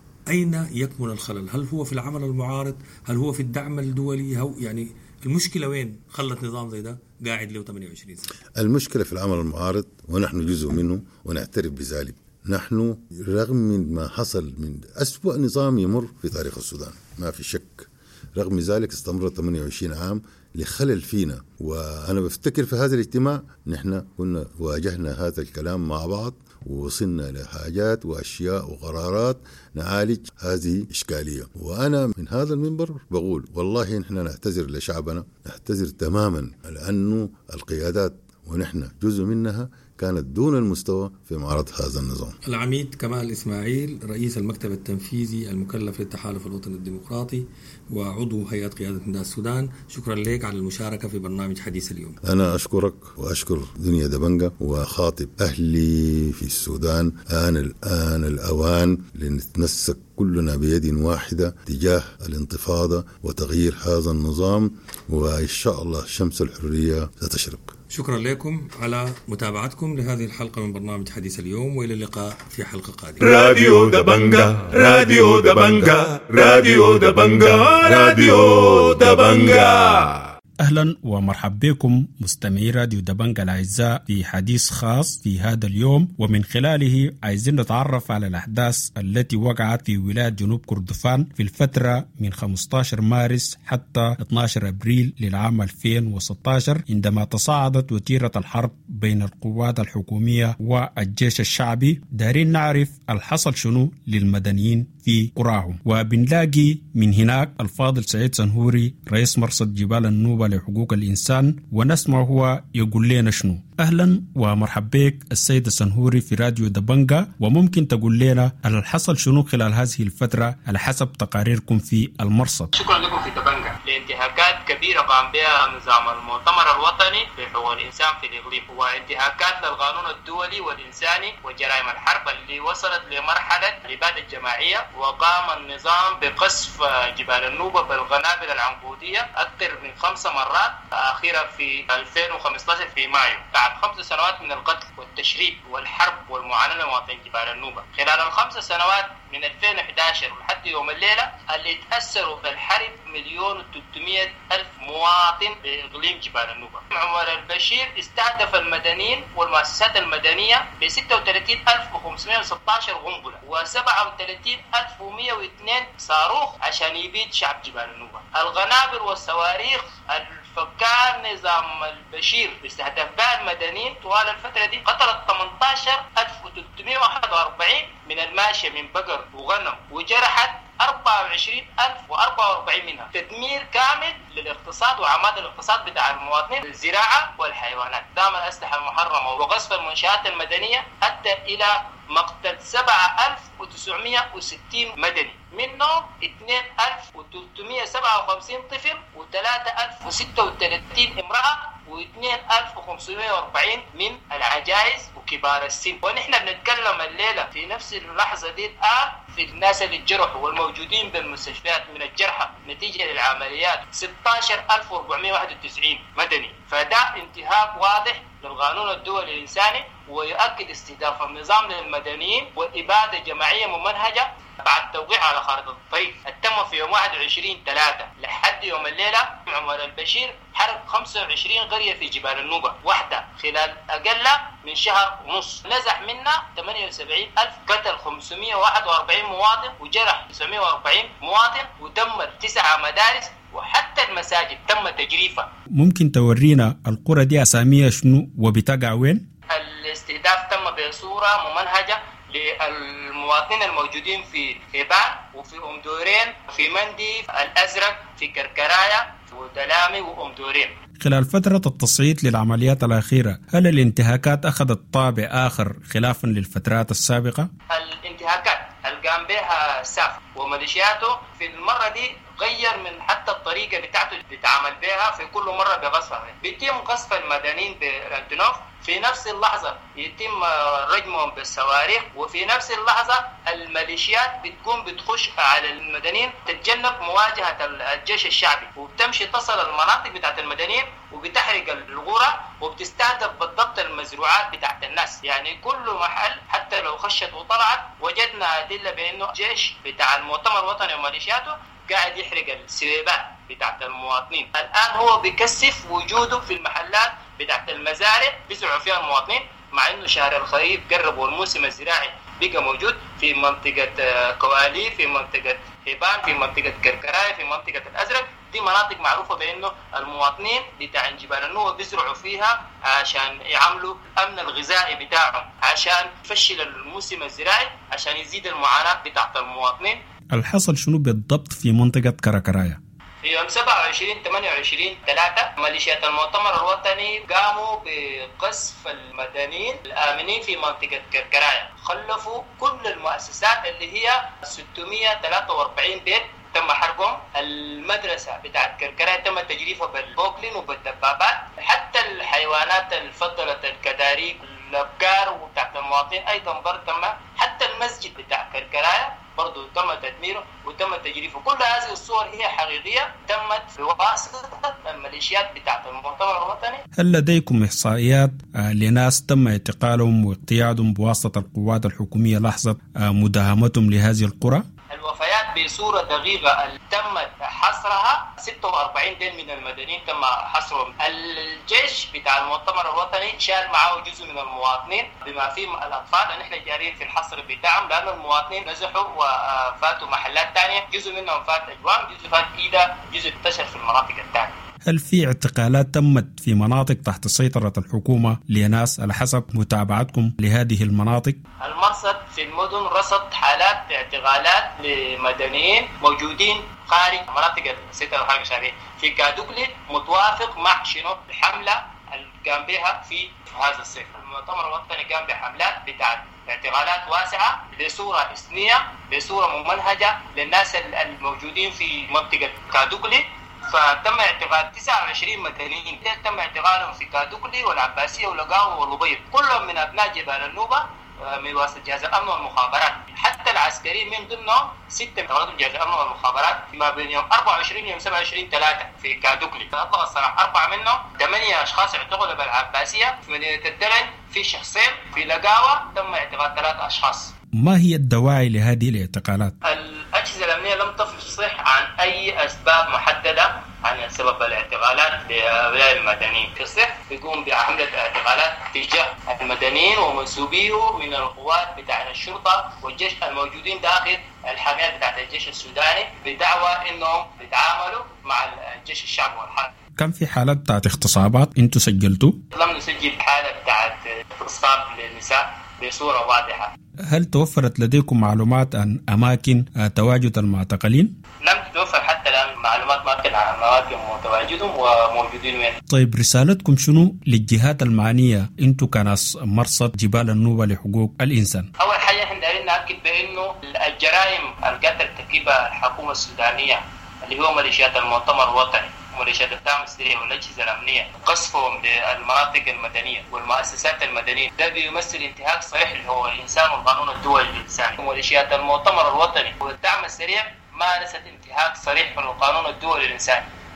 أين يكمن الخلل؟ هل هو في العمل المعارض؟ هل هو في الدعم الدولي؟ هو يعني المشكلة وين خلت نظام زي ده قاعد له ثمانية وعشرين سنة؟ المشكلة في العمل المعارض، ونحن جزء منه ونعترف بذلك. نحن رغم من ما حصل من أسوأ نظام يمر في تاريخ السودان، ما في شك، رغم ذلك استمر ثمانية وعشرين عام لخلل فينا. وأنا بفتكر في هذا الاجتماع نحن كنا واجهنا هذا الكلام مع بعض، ووصلنا لحاجات وأشياء وقرارات نعالج هذه إشكالية. وأنا من هذا المنبر بقول والله نحن نعتذر لشعبنا، نعتذر تماما، لأنه القيادات ونحن جزء منها كانت دون المستوى في معرض هذا النظام. العميد كمال إسماعيل، رئيس المكتب التنفيذي المكلف للتحالف الوطني الديمقراطي وعضو هيئة قيادة نداء السودان، شكرا لك على المشاركة في برنامج حديث اليوم. أنا أشكرك وأشكر دنيا دبنجة، وخاطب أهلي في السودان، آن الآن الأوان لنتمسك كلنا بيد واحدة تجاه الانتفاضة وتغيير هذا النظام، وإن شاء الله شمس الحرية ستشرق. شكرا لكم على متابعتكم لهذه الحلقة من برنامج حديث اليوم، وإلى اللقاء في حلقة قادمة. راديو دبنجة، راديو دبنجة، راديو دبنجة، راديو دبنجة. أهلا ومرحبا بكم مستمعي راديو دبنجة الأعزاء في حديث خاص في هذا اليوم، ومن خلاله عايزين نتعرف على الأحداث التي وقعت في ولاية جنوب كردفان في الفترة من خمسة عشر مارس حتى اثني عشر أبريل للعام ألفين وستة عشر، عندما تصاعدت وتيرة الحرب بين القوات الحكومية والجيش الشعبي. دارين نعرف الحصل شنو للمدنيين في قراهم، وبنلاقي من هناك الفاضل سعيد سنهوري رئيس مرصد جبال النوبة لحقوق الإنسان، ونسمع هو يقول لنا شنو. أهلا ومرحبا بك السيد السنهوري في راديو دبنجة، وممكن تقول لنا الحصل شنو خلال هذه الفترة على حسب تقاريركم في المرصد؟ شكرا لكم في دبنجة. لانتهاكات كبيرة قام بها نظام المؤتمر الوطني لحقوق الإنسان في الإقليم، وانتهاكات للقانون الدولي والإنساني وجرائم الحرب اللي وصلت لمرحلة الإبادة الجماعية. وقام النظام بقصف جبال النوبة بالقنابل العنقودية أكثر من خمس مرات، أخيرا في ألفين وخمسة عشر في مايو، بعد خمس سنوات من القتل والتشريد والحرب والمعاناة لمواطنين جبال النوبة. خلال الخمس سنوات من ألفين وإحدى عشر لحد يوم الليلة اللي تأثروا بالحرب مليون وثلاثمائة ألف مواطن بإقليم جبال النوبة. عمر البشير استهدف المدنيين والمؤسسات المدنية ب ستة وثلاثين ألف وخمسمائة وستة عشر قنبلة و37 ألف ومائة واثنين صاروخ عشان يبيد شعب جبال النوبة. القنابل والصواريخ فكان نظام البشير باستهداف بها المدنيين طوال الفترة دي قتلت ثمانية عشر ألف وثلاثمائة وواحد وأربعين من الماشية من بقر وغنم، وجرحت أربعة وعشرين ألف وأربعة وأربعين منها. تدمير كامل للاقتصاد وعماد الاقتصاد بتاع المواطنين، الزراعة والحيوانات، دام الأسلحة المحرمة وقصف المنشآت المدنية أدى إلى مقتل سبعة آلاف وتسعمائة وستين مدني، منهم اثنين آلاف وثلاثمائة وسبعة وخمسين طفل و3 ألف وستة وثلاثين امرأة واثنين ألف وخمسمائة وأربعين من العجائز وكبار السن. ونحن بنتكلم الليلة في نفس اللحظة دي الآن في الناس اللي جرحوا والموجودين بالمستشفيات من الجرحى نتيجة للعمليات ستة عشر ألف وأربعمائة وواحد وتسعين مدني. فده انتهاك واضح للقانون الدولي الإنساني ويؤكد استهداف النظام للمدنيين وإبادة جماعية ممنهجة بعد توقيع على خارطة الطريق التم في يوم واحد وعشرين ثلاثة لحد يوم الليلة عمر البشير حرق خمسة وعشرين قرية في جبال النوبة واحدة خلال أقل من شهر ونص. نزح منا ثمانية وسبعين ألف، قتل خمسمائة وواحد وأربعين مواطن وجرح تسعمائة وأربعين مواطن ودمر تسع مدارس وحتى المساجد تم تجريفها. ممكن تورينا القرى دي أساميها شنو وبتقع وين؟ الاستهداف تم بصورة ممنهجة للمواطنين الموجودين في هيبان وفي أم دورين في مندي الأزرق في كركرايا ودلامي وأم دورين. خلال فترة التصعيد للعمليات الأخيرة هل الانتهاكات أخذت طابع آخر خلافا للفترات السابقة؟ الانتهاكات القام بها ساف وميليشياته في المرة دي غير من حتى الطريقة بتاعته بيتعامل بها في كل مرة بغصفها. بيتم قصف المدنيين بالانتنوف، في نفس اللحظة يتم رجمهم بالصواريخ، وفي نفس اللحظة الميليشيات بتكون بتخش على المدنيين تتجنب مواجهة الجيش الشعبي وبتمشي تصل المناطق بتاعت المدنيين وبتحرق الغورة وبتستهدف بالضبط المزروعات بتاعت الناس. يعني كل محل حتى لو خشت وطلعت وجدنا أدلة بأنه الجيش بتاع المؤتمر الوطني وميليشياته قاعد يحرق السبيبات بتاعت المواطنين. الآن هو بيكثف وجوده في المحلات بتاعت المزارع بيزرعوا فيها المواطنين، مع إنه شهر الخريف قرب والموسم الزراعي بقى موجود في منطقة كوالي، في منطقة هيبان، في منطقة كركراي، في منطقة الأزرق. دي مناطق معروفة بأنه المواطنين بتاع جبال النوبة بيزرعوا فيها عشان يعملوا الأمن الغذائي بتاعهم، عشان يفشل الموسم الزراعي، عشان يزيد المعاناة بتاعت المواطنين. الحصل شنو بالضبط في منطقة كركرايا؟ في يوم سبعة وعشرين ثمانية وعشرين ثلاثة ميليشيات المؤتمر الوطني قاموا بقصف المدنيين الآمنين في منطقة كركرايا. خلفوا كل المؤسسات اللي هي ستمائة وثلاثة وأربعين بيت تم حرقهم. المدرسة بتاعت كركرايا تم تجريفها بالبوكلين وبالدبابات. حتى الحيوانات الفضلت الكداريك الأبقار وبتاعت المواطنين أيضا برضه تم. حتى المسجد بتاع كركرايا برضو تم تدميره وتم تجريفه. كل هذه الصور هي حقيقية تمت بواسطة الميليشيات بتاعت المؤتمر الوطني. هل لديكم إحصائيات لناس تم اعتقالهم واقتيادهم بواسطة القوات الحكومية لحظة مداهمتهم لهذه القرى؟ الوفيات بصورة دقيقة تمت حصرها ستة وأربعين دين من المدنيين تم حصرهم. الجيش بتاع المؤتمر الوطني شال معه جزء من المواطنين بما فيهم الأطفال. نحن جارين في الحصر بتاعهم لأن المواطنين نزحوا وفاتوا محلات تانية، جزء منهم فات أجوام، جزء فات إيدا، جزء انتشر في المناطق التانية. هل في اعتقالات تمت في مناطق تحت سيطرة الحكومة لناس على حسب متابعتكم لهذه المناطق؟ المرصد في المدن رصد حالات اعتقالات لمدنيين موجودين خارج مناطق السيطرة الحركة الشعبية. في كادوكلي متوافق مع شنو الحملة اللي قام بها في هذا الصيف. المؤتمر الوطني قام بحملات بتاعت اعتقالات واسعة بصورة إثنية بصورة ممنهجة للناس الموجودين في منطقة كادوكلي. فتم اعتقال تسعة وعشرين مدنيين تم اعتقالهم في كادوكلي والعباسية ولقاو والبيض، كلهم من أبناء جبال النوبة من واسطة جهاز الأمن والمخابرات. حتى العسكريين من ضمنهم ستة من جهاز الأمن والمخابرات ما بين يوم أربعة وعشرين يوم سبعة وعشرين ثلاثة في كادوكلي. أطلق السراح أربعة منهم، ثمانية أشخاص اعتقلوا بالعباسية. في مدينة الدرن في شخصين، في لقاوة تم اعتقال ثلاثة أشخاص. ما هي الدواعي لهذه الاعتقالات؟ الأجهزة الأمنية لم تفصح عن أي أسباب محددة عن سبب الاعتقالات لهؤلاء المدنيين. في الصيف يقوم بعملة اعتقالات تجاه المدنيين ومنسوبيه من القوات بتاع الشرطة والجيش الموجودين داخل الحاميات بتاعت الجيش السوداني بدعوى إنهم بيتعاملوا مع الجيش الشعبي والحرب. كم في حالات بتاعت اغتصابات انتوا سجلتوا؟ لم نسجل حالة بتاعت اغتصاب للنساء بصورة واضحة. هل توفرت لديكم معلومات عن أماكن تواجد المعتقلين؟ لم تتوفر حتى الآن معلومات ممكن عن أماكن تواجدهم وموجودين وين. طيب رسالتكم شنو للجهات المعنية انتوا كناس مرصد جبال النوبة لحقوق الإنسان؟ أول حاجة احنا دايرين نأكد بأنه الجرائم القتل ترتكبها الحكومة السودانية اللي هو ميليشيات المؤتمر الوطني ميليشيات الدعم السريع والأجهزة الأمنية، قصفهم للمناطق المدنية والمؤسسات المدنية، ده بيمثل انتهاك صريح اللي هو الإنسان والقانون الدولي الإنساني. ميليشيات المؤتمر الوطني والدعم السريع مارست انتهاك صريح من القانون الدولي الإنساني،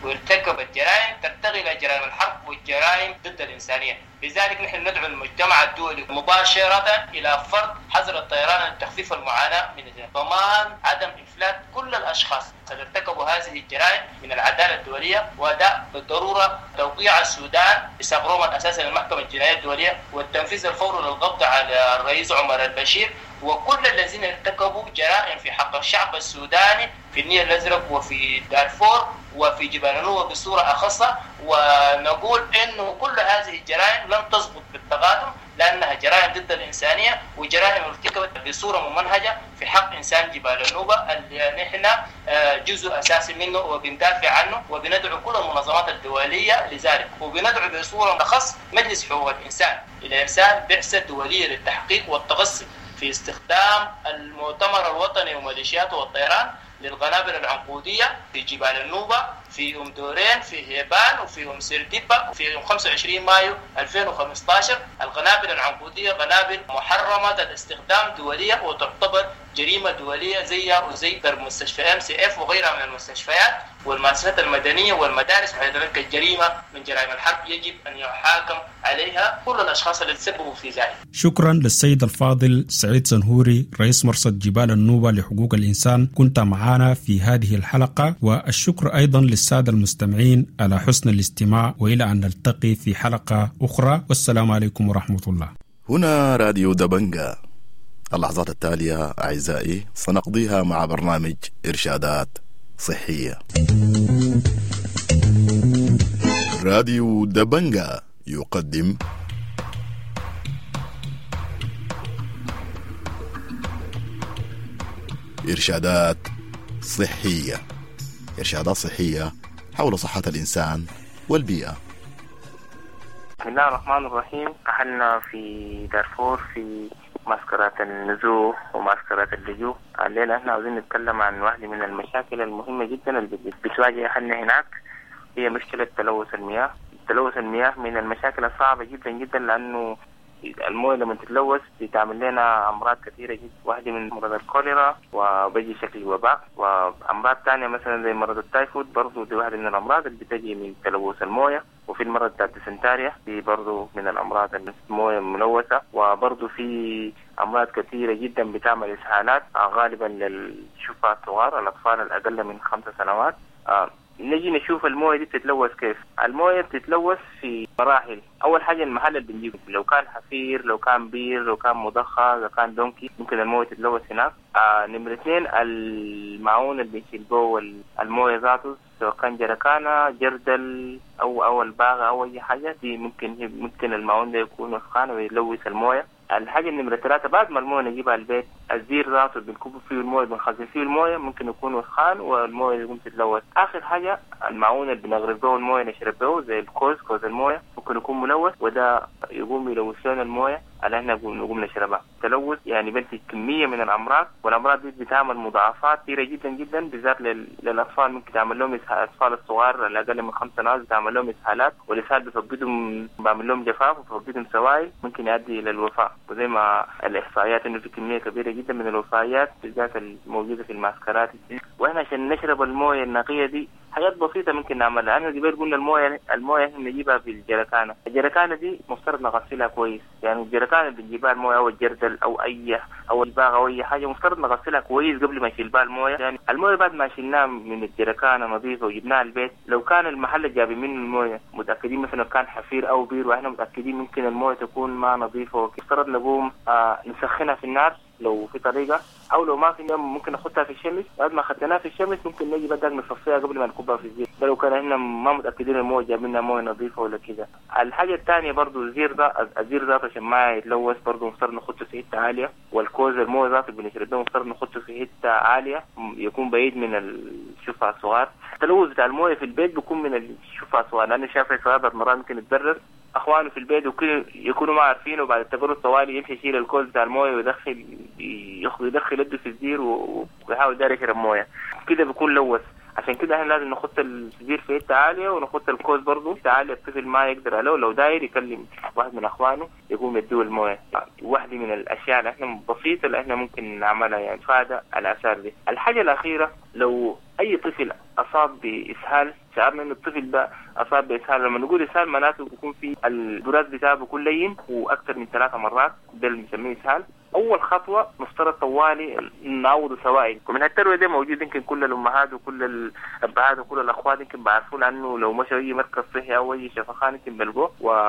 وارتكبت جرائم ترتقي إلى جرائم الحرب والجرائم ضد الإنسانية. لذلك نحن ندعو المجتمع الدولي مباشرة إلى فرض حظر الطيران لتخفيف المعاناة من ضمان عدم إفلات كل الأشخاص الذين ارتكبوا هذه الجرائم من العدالة الدولية، وده بالضرورة توقيع السودان بسبب روما أساسا المحكمة الجنائية الدولية والتنفيذ الفوري للقبض على الرئيس عمر البشير وكل الذين ارتكبوا جرائم في حق الشعب السوداني في النيل الأزرق وفي دارفور وفي جبال النوبة بصورة أخصة. ونقول إنه كل هذه الجرائم لن تضبط بالتقادم لأنها جرائم ضد الإنسانية وجرائم ارتكبت بصورة ممنهجة في حق إنسان جبال النوبة اللي نحن جزء أساسي منه وبندافع عنه وبندعو كل المنظمات الدولية لذلك، وبندعو بصورة أخص مجلس حقوق الإنسان إلى إرسال بعثة دولية للتحقيق والتقصي في استخدام المؤتمر الوطني وميليشياته والطيران للقنابل العنقودية في جبال النوبة في أم دورين في هيبان وفي أم سرديبا وفي يوم خمسة وعشرين مايو ألفين وخمسة عشر. القنابل العنقودية قنابل محرمة الاستخدام دولية وتعتبر جريمة دولية زيها وزي مستشفى ام سي اف وغيرها من المستشفيات والمؤسسات المدنية والمدارس، وهي ذلك الجريمة من جرائم الحرب يجب أن يحاكم عليها كل الأشخاص الذين تسببوا في ذلك. شكرا للسيد الفاضل سعيد زنهوري رئيس مرصد جبال النوبة لحقوق الإنسان، كنت معنا في هذه الحلقة، والشكر أيضا للسادة المستمعين على حسن الاستماع، وإلى أن نلتقي في حلقة أخرى، والسلام عليكم ورحمة الله. هنا راديو دبنجا. اللحظات التالية أعزائي سنقضيها مع برنامج إرشادات صحية. راديو دبنجا يقدم إرشادات صحية. إرشادات صحية حول صحة الإنسان والبيئة. بسم الله الرحمن الرحيم. أهلنا في دارفور في معسكرات النزوح ومعسكرات اللجوء. الليلة احنا عاوزين نتكلم عن واحدة من المشاكل المهمة جدا اللي بتواجه أهلنا هناك، هي مشكلة تلوث المياه. تلوث المياه من المشاكل الصعبة جدا جدا، لأنه المويه لما تتلوث بتعمل لنا أمراض كثيرة جدا، واحدة من مرض الكوليرا وبيجي شكل وباء، وأمراض تانية مثلا زي مرض التايفود برضو دي واحدة من الأمراض اللي بتجي من تلوث المويه. وفي المرض بتاع الديسنتريا دي برضو من الأمراض المويه الملوثة. وبرضو في أمراض كثيرة جدا بتعمل إسهالات غالبا للشفاة الصغار الأطفال الأقل من خمس سنوات. آه نجي نشوف المويه دي بتتلوث كيف. المويه بتتلوث في مراحل. اول حاجه المحل اللي بنجيبه، لو كان حفير لو كان بير لو كان مضخه لو كان دونكي ممكن المويه تتلوث هناك. آه نمرة اثنين المعون اللي بنشيل به المويه ذاته، سواء كان جركانه جردل او او الباغه او اي حاجه دي ممكن ممكن المعون ده يكون وسخان ويلوث المويه. الحاجة النمرة ثلاثة بعد ما المويه نجيبها البيت، الزير ذاته بنكب فيه المويه بنخزن فيه المويه ممكن يكون وسخان والمويه يقوم تتلوث. آخر حاجة المعون اللي بنغرف به المويه نشرب به زي الكوز كوز المويه ممكن يكون ملوث، وده يقوم يلوث لنا المويه اللي احنا نقوم نشربها. تلوث يعني بنتج كمية من الأمراض، والأمراض دي بتعمل مضاعفات كثيرة جدا جدا بالذات للأطفال. ممكن تعمل لهم الأطفال الصغار الأقل من خمس سنوات بتعمل لهم إسهالات، والإسهال بيفقدهم بعمل لهم جفاف وبيفقدهم سوائل ممكن يؤدي إلى الوفاة. وزي ما الإحصائيات إنه في كمية كبيرة جدا من الوفيات بالذات الموجودة في المعسكرات. وإحنا عشان نشرب المويه النقية دي حاجات بسيطة ممكن نعملها. أنا قبل قلنا المويه المويه إحنا نجيبها في الجركانة. الجركانة دي مفترض نغسلها كويس، يعني الجركانة اللي بنجيبها المويه أو الجردل أو أي أو الباغ أو أي حاجة مفترض نغسلها كويس قبل ما نشيل بها المويه. يعني المويه بعد ما شلناها من الجركانة نظيفة وجبناها البيت، لو كان المحل اللي جايبين منه المويه متأكدين مثلا كان حفير أو بير وإحنا متأكدين ممكن المويه تكون ما نظيفة، مفترض نقوم آه نسخنها في النار لو في طريقة، أو لو ما في ممكن نحطها في الشمس. بعد ما خدناها في الشمس ممكن نجي بدك نصفيها قبل ما نكبها في الزيت، ده لو كان احنا ما متأكدين المويه جاب لنا مويه نظيفة ولا كده. الحاجة الثانية برضو الزير ذا الزير ذاته عشان ما يتلوث برضو مفترض نحطه في حتة عالية، والكوز المويه ذاته بنشربه مفترض نحطه في حتة عالية يكون بعيد من الشفع الصغار. التلوث بتاع المويه في البيت بيكون من الشفع الصغار، لأن شايف صغار مرات ممكن يتدرس اخوانه في البيت وكل يكونوا ما عارفين، وبعد التجربه الطوالي يمشي يشيل الكوز بتاع المويه ويدخل ياخذ يدخل يده في الزير ويحاول يدار يشرب مويه كده بيكون لوث. عشان كده احنا لازم نحط الزير في حته عاليه ونحط الكوز برضه حته عاليه الطفل ما يقدر عليه، لو داير يكلم واحد من اخوانه يقوم يديه المويه. واحده من الاشياء اللي احنا بسيطه اللي احنا ممكن نعملها يعني تفادى الاثار دي. الحاجه الاخيره لو اي طفل أصاب بإسهال، شعرنا إنه الطفل ده أصاب بإسهال. لما نقول إسهال معناته بيكون في البراز بتاعه بيكون لين وأكثر من ثلاثة مرات، ده اللي بنسميه إسهال. أول خطوة مفترض طوالي نعوض سوائل. ومن التروية دي موجود يمكن كل الأمهات وكل الأبهات وكل الأخوات يمكن بعرفون عنه، لو مشى أي مركز صحي أو أي شفخان يمكن بلقوه،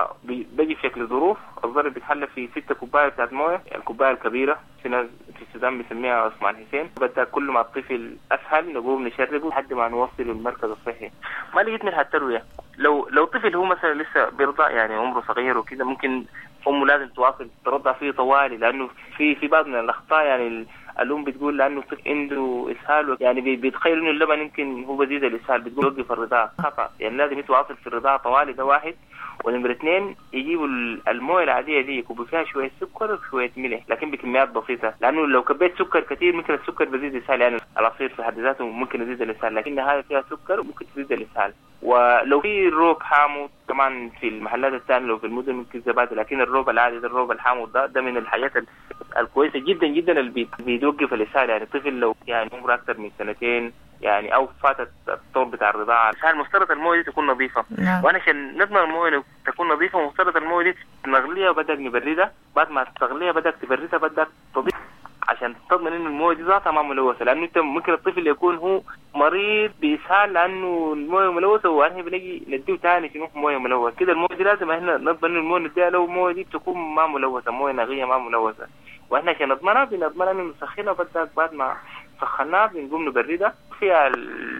وبيجي في شكل ظروف. الضرب بيتحلى في ستة كوباية بتاعت موية، الكوباية الكبيرة في ناس في السودان بيسميها عثمان حسين. بدأ كل ما الطفل أسهل نقوم نشربه لحد ما نوصل المركز الصحي. ما لقيت منها التروية. لو لو طفل هو مثلا لسه بيرضع يعني عمره صغير وكده، ممكن أمه لازم تواصل ترضع فيه طوالي، لأنه في في بعض من الأخطاء يعني الأم بتقول لأنه الطفل عنده إسهال يعني بيتخيل إنه اللبن يمكن هو بزيد الإسهال، بتقول وقف الرضاعة. خطأ، يعني لازم يتواصل في الرضاعة طوالي، ده واحد. ونمرة اثنين يجيبوا المويه العادية دي يكبوا فيها شوية سكر وشوية ملح لكن بكميات بسيطة، لأنه لو كبيت سكر كثير ممكن السكر بزيد الإسهال، يعني العصير في حد ذاته ممكن يزيد الإسهال، لكن هذا فيها سكر وممكن تزيد الإسهال. ولو في الروب حامض كمان في المحلات الثانية، لو في المدن ممكن زبادي، لكن الروب العادي ده الروب الحامض ده ده من الحاجات الكويسة جدا جدا اللي بيوقف الإسهال. يعني الطفل لو يعني عمره أكثر من سنتين يعني أو فاتت الطور بتاع الرضاعة، الإسهال مفترض المويه دي تكون نظيفة. نعم. وأنا عشان نضمن المويه تكون نظيفة مفترض المويه دي نغليها وبدك نبردها، بعد ما تغليها بدك تبردها بدك تضيف عشان تضمن إنه المويه دي ذاتها ما ملوثة، لأنه أنت ممكن الطفل يكون هو مريض بإسهال لأنه المويه ملوثة وأنا بنجي نديه تاني شنو مويه ملوثة كده. المويه دي لازم إحنا نضمن إنه المويه نديها لو المويه دي تكون ما ملوثة، مويه نقية ما ملوثة، وإحنا عشان نضمنها بنضمن إنه نسخنها بدك بعد ما سخناها بنقوم نبردها فيها ال...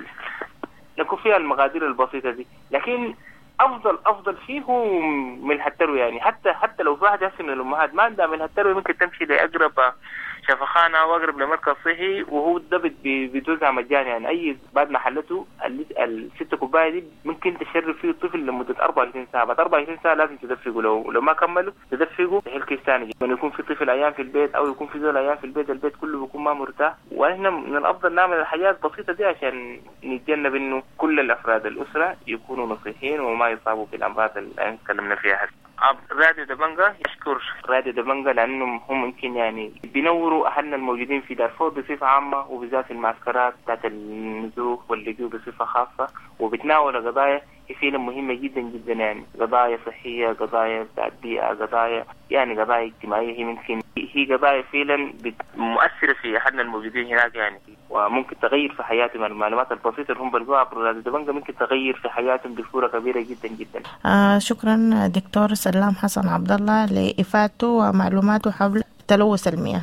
نكون فيها المقادير البسيطة دي. لكن أفضل أفضل فيه هو ملح التروية، يعني حتى حتى لو في واحد من الأمهات ما عندها ملح التروية ممكن تمشي لأقرب شفخانة وأقرب لمركز صحي، وهو ده بيتوزع مجاني. يعني أي بعد ما حلته الستة كوباية دي ممكن تشرب فيه الطفل لمدة أربعة وعشرين ساعة، بعد أربعة وعشرين ساعة لازم تدفقه، لو لو ما كملوا تدفقه تحل كيس ثاني. يعني يكون في طفل أيام في البيت أو يكون في ذول أيام في البيت، البيت كله بيكون ما مرتاح. وإحنا من الأفضل نعمل الحاجات البسيطة دي عشان نتجنب إنه كل الأفراد الأسرة يكونوا نصيحين وما يصابوا في الأمراض اللي تكلمنا فيها. راديو دبنجا يشكر راديو دبنجا لأنهم هم يمكن يعني بينوروا أهلنا الموجودين في دارفور بصفة عامة، وبالذات المعسكرات بتاعت النزوح واللجوء بصفة خاصة، وبتناول قضايا فعلا مهمة جدا جدا، يعني قضايا صحية، قضايا بتاعت بيئة، قضايا يعني قضايا اجتماعية، هي ممكن هي قضايا فعلا مؤثرة في أهلنا الموجودين هناك يعني، وممكن تغير في حياتهم. المعلومات البسيطة اللي هم بلقوها عبر راديو دبنجا ممكن تغير في حياتهم بصورة كبيرة جدا جدا. آه شكرا دكتور سلام حسن عبد الله لإفادته ومعلوماته حول تلوث المياه.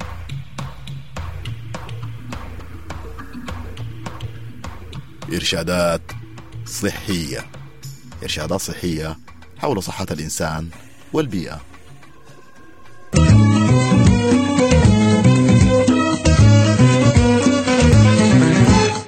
إرشادات صحية إرشادات صحية حول صحة الإنسان والبيئة.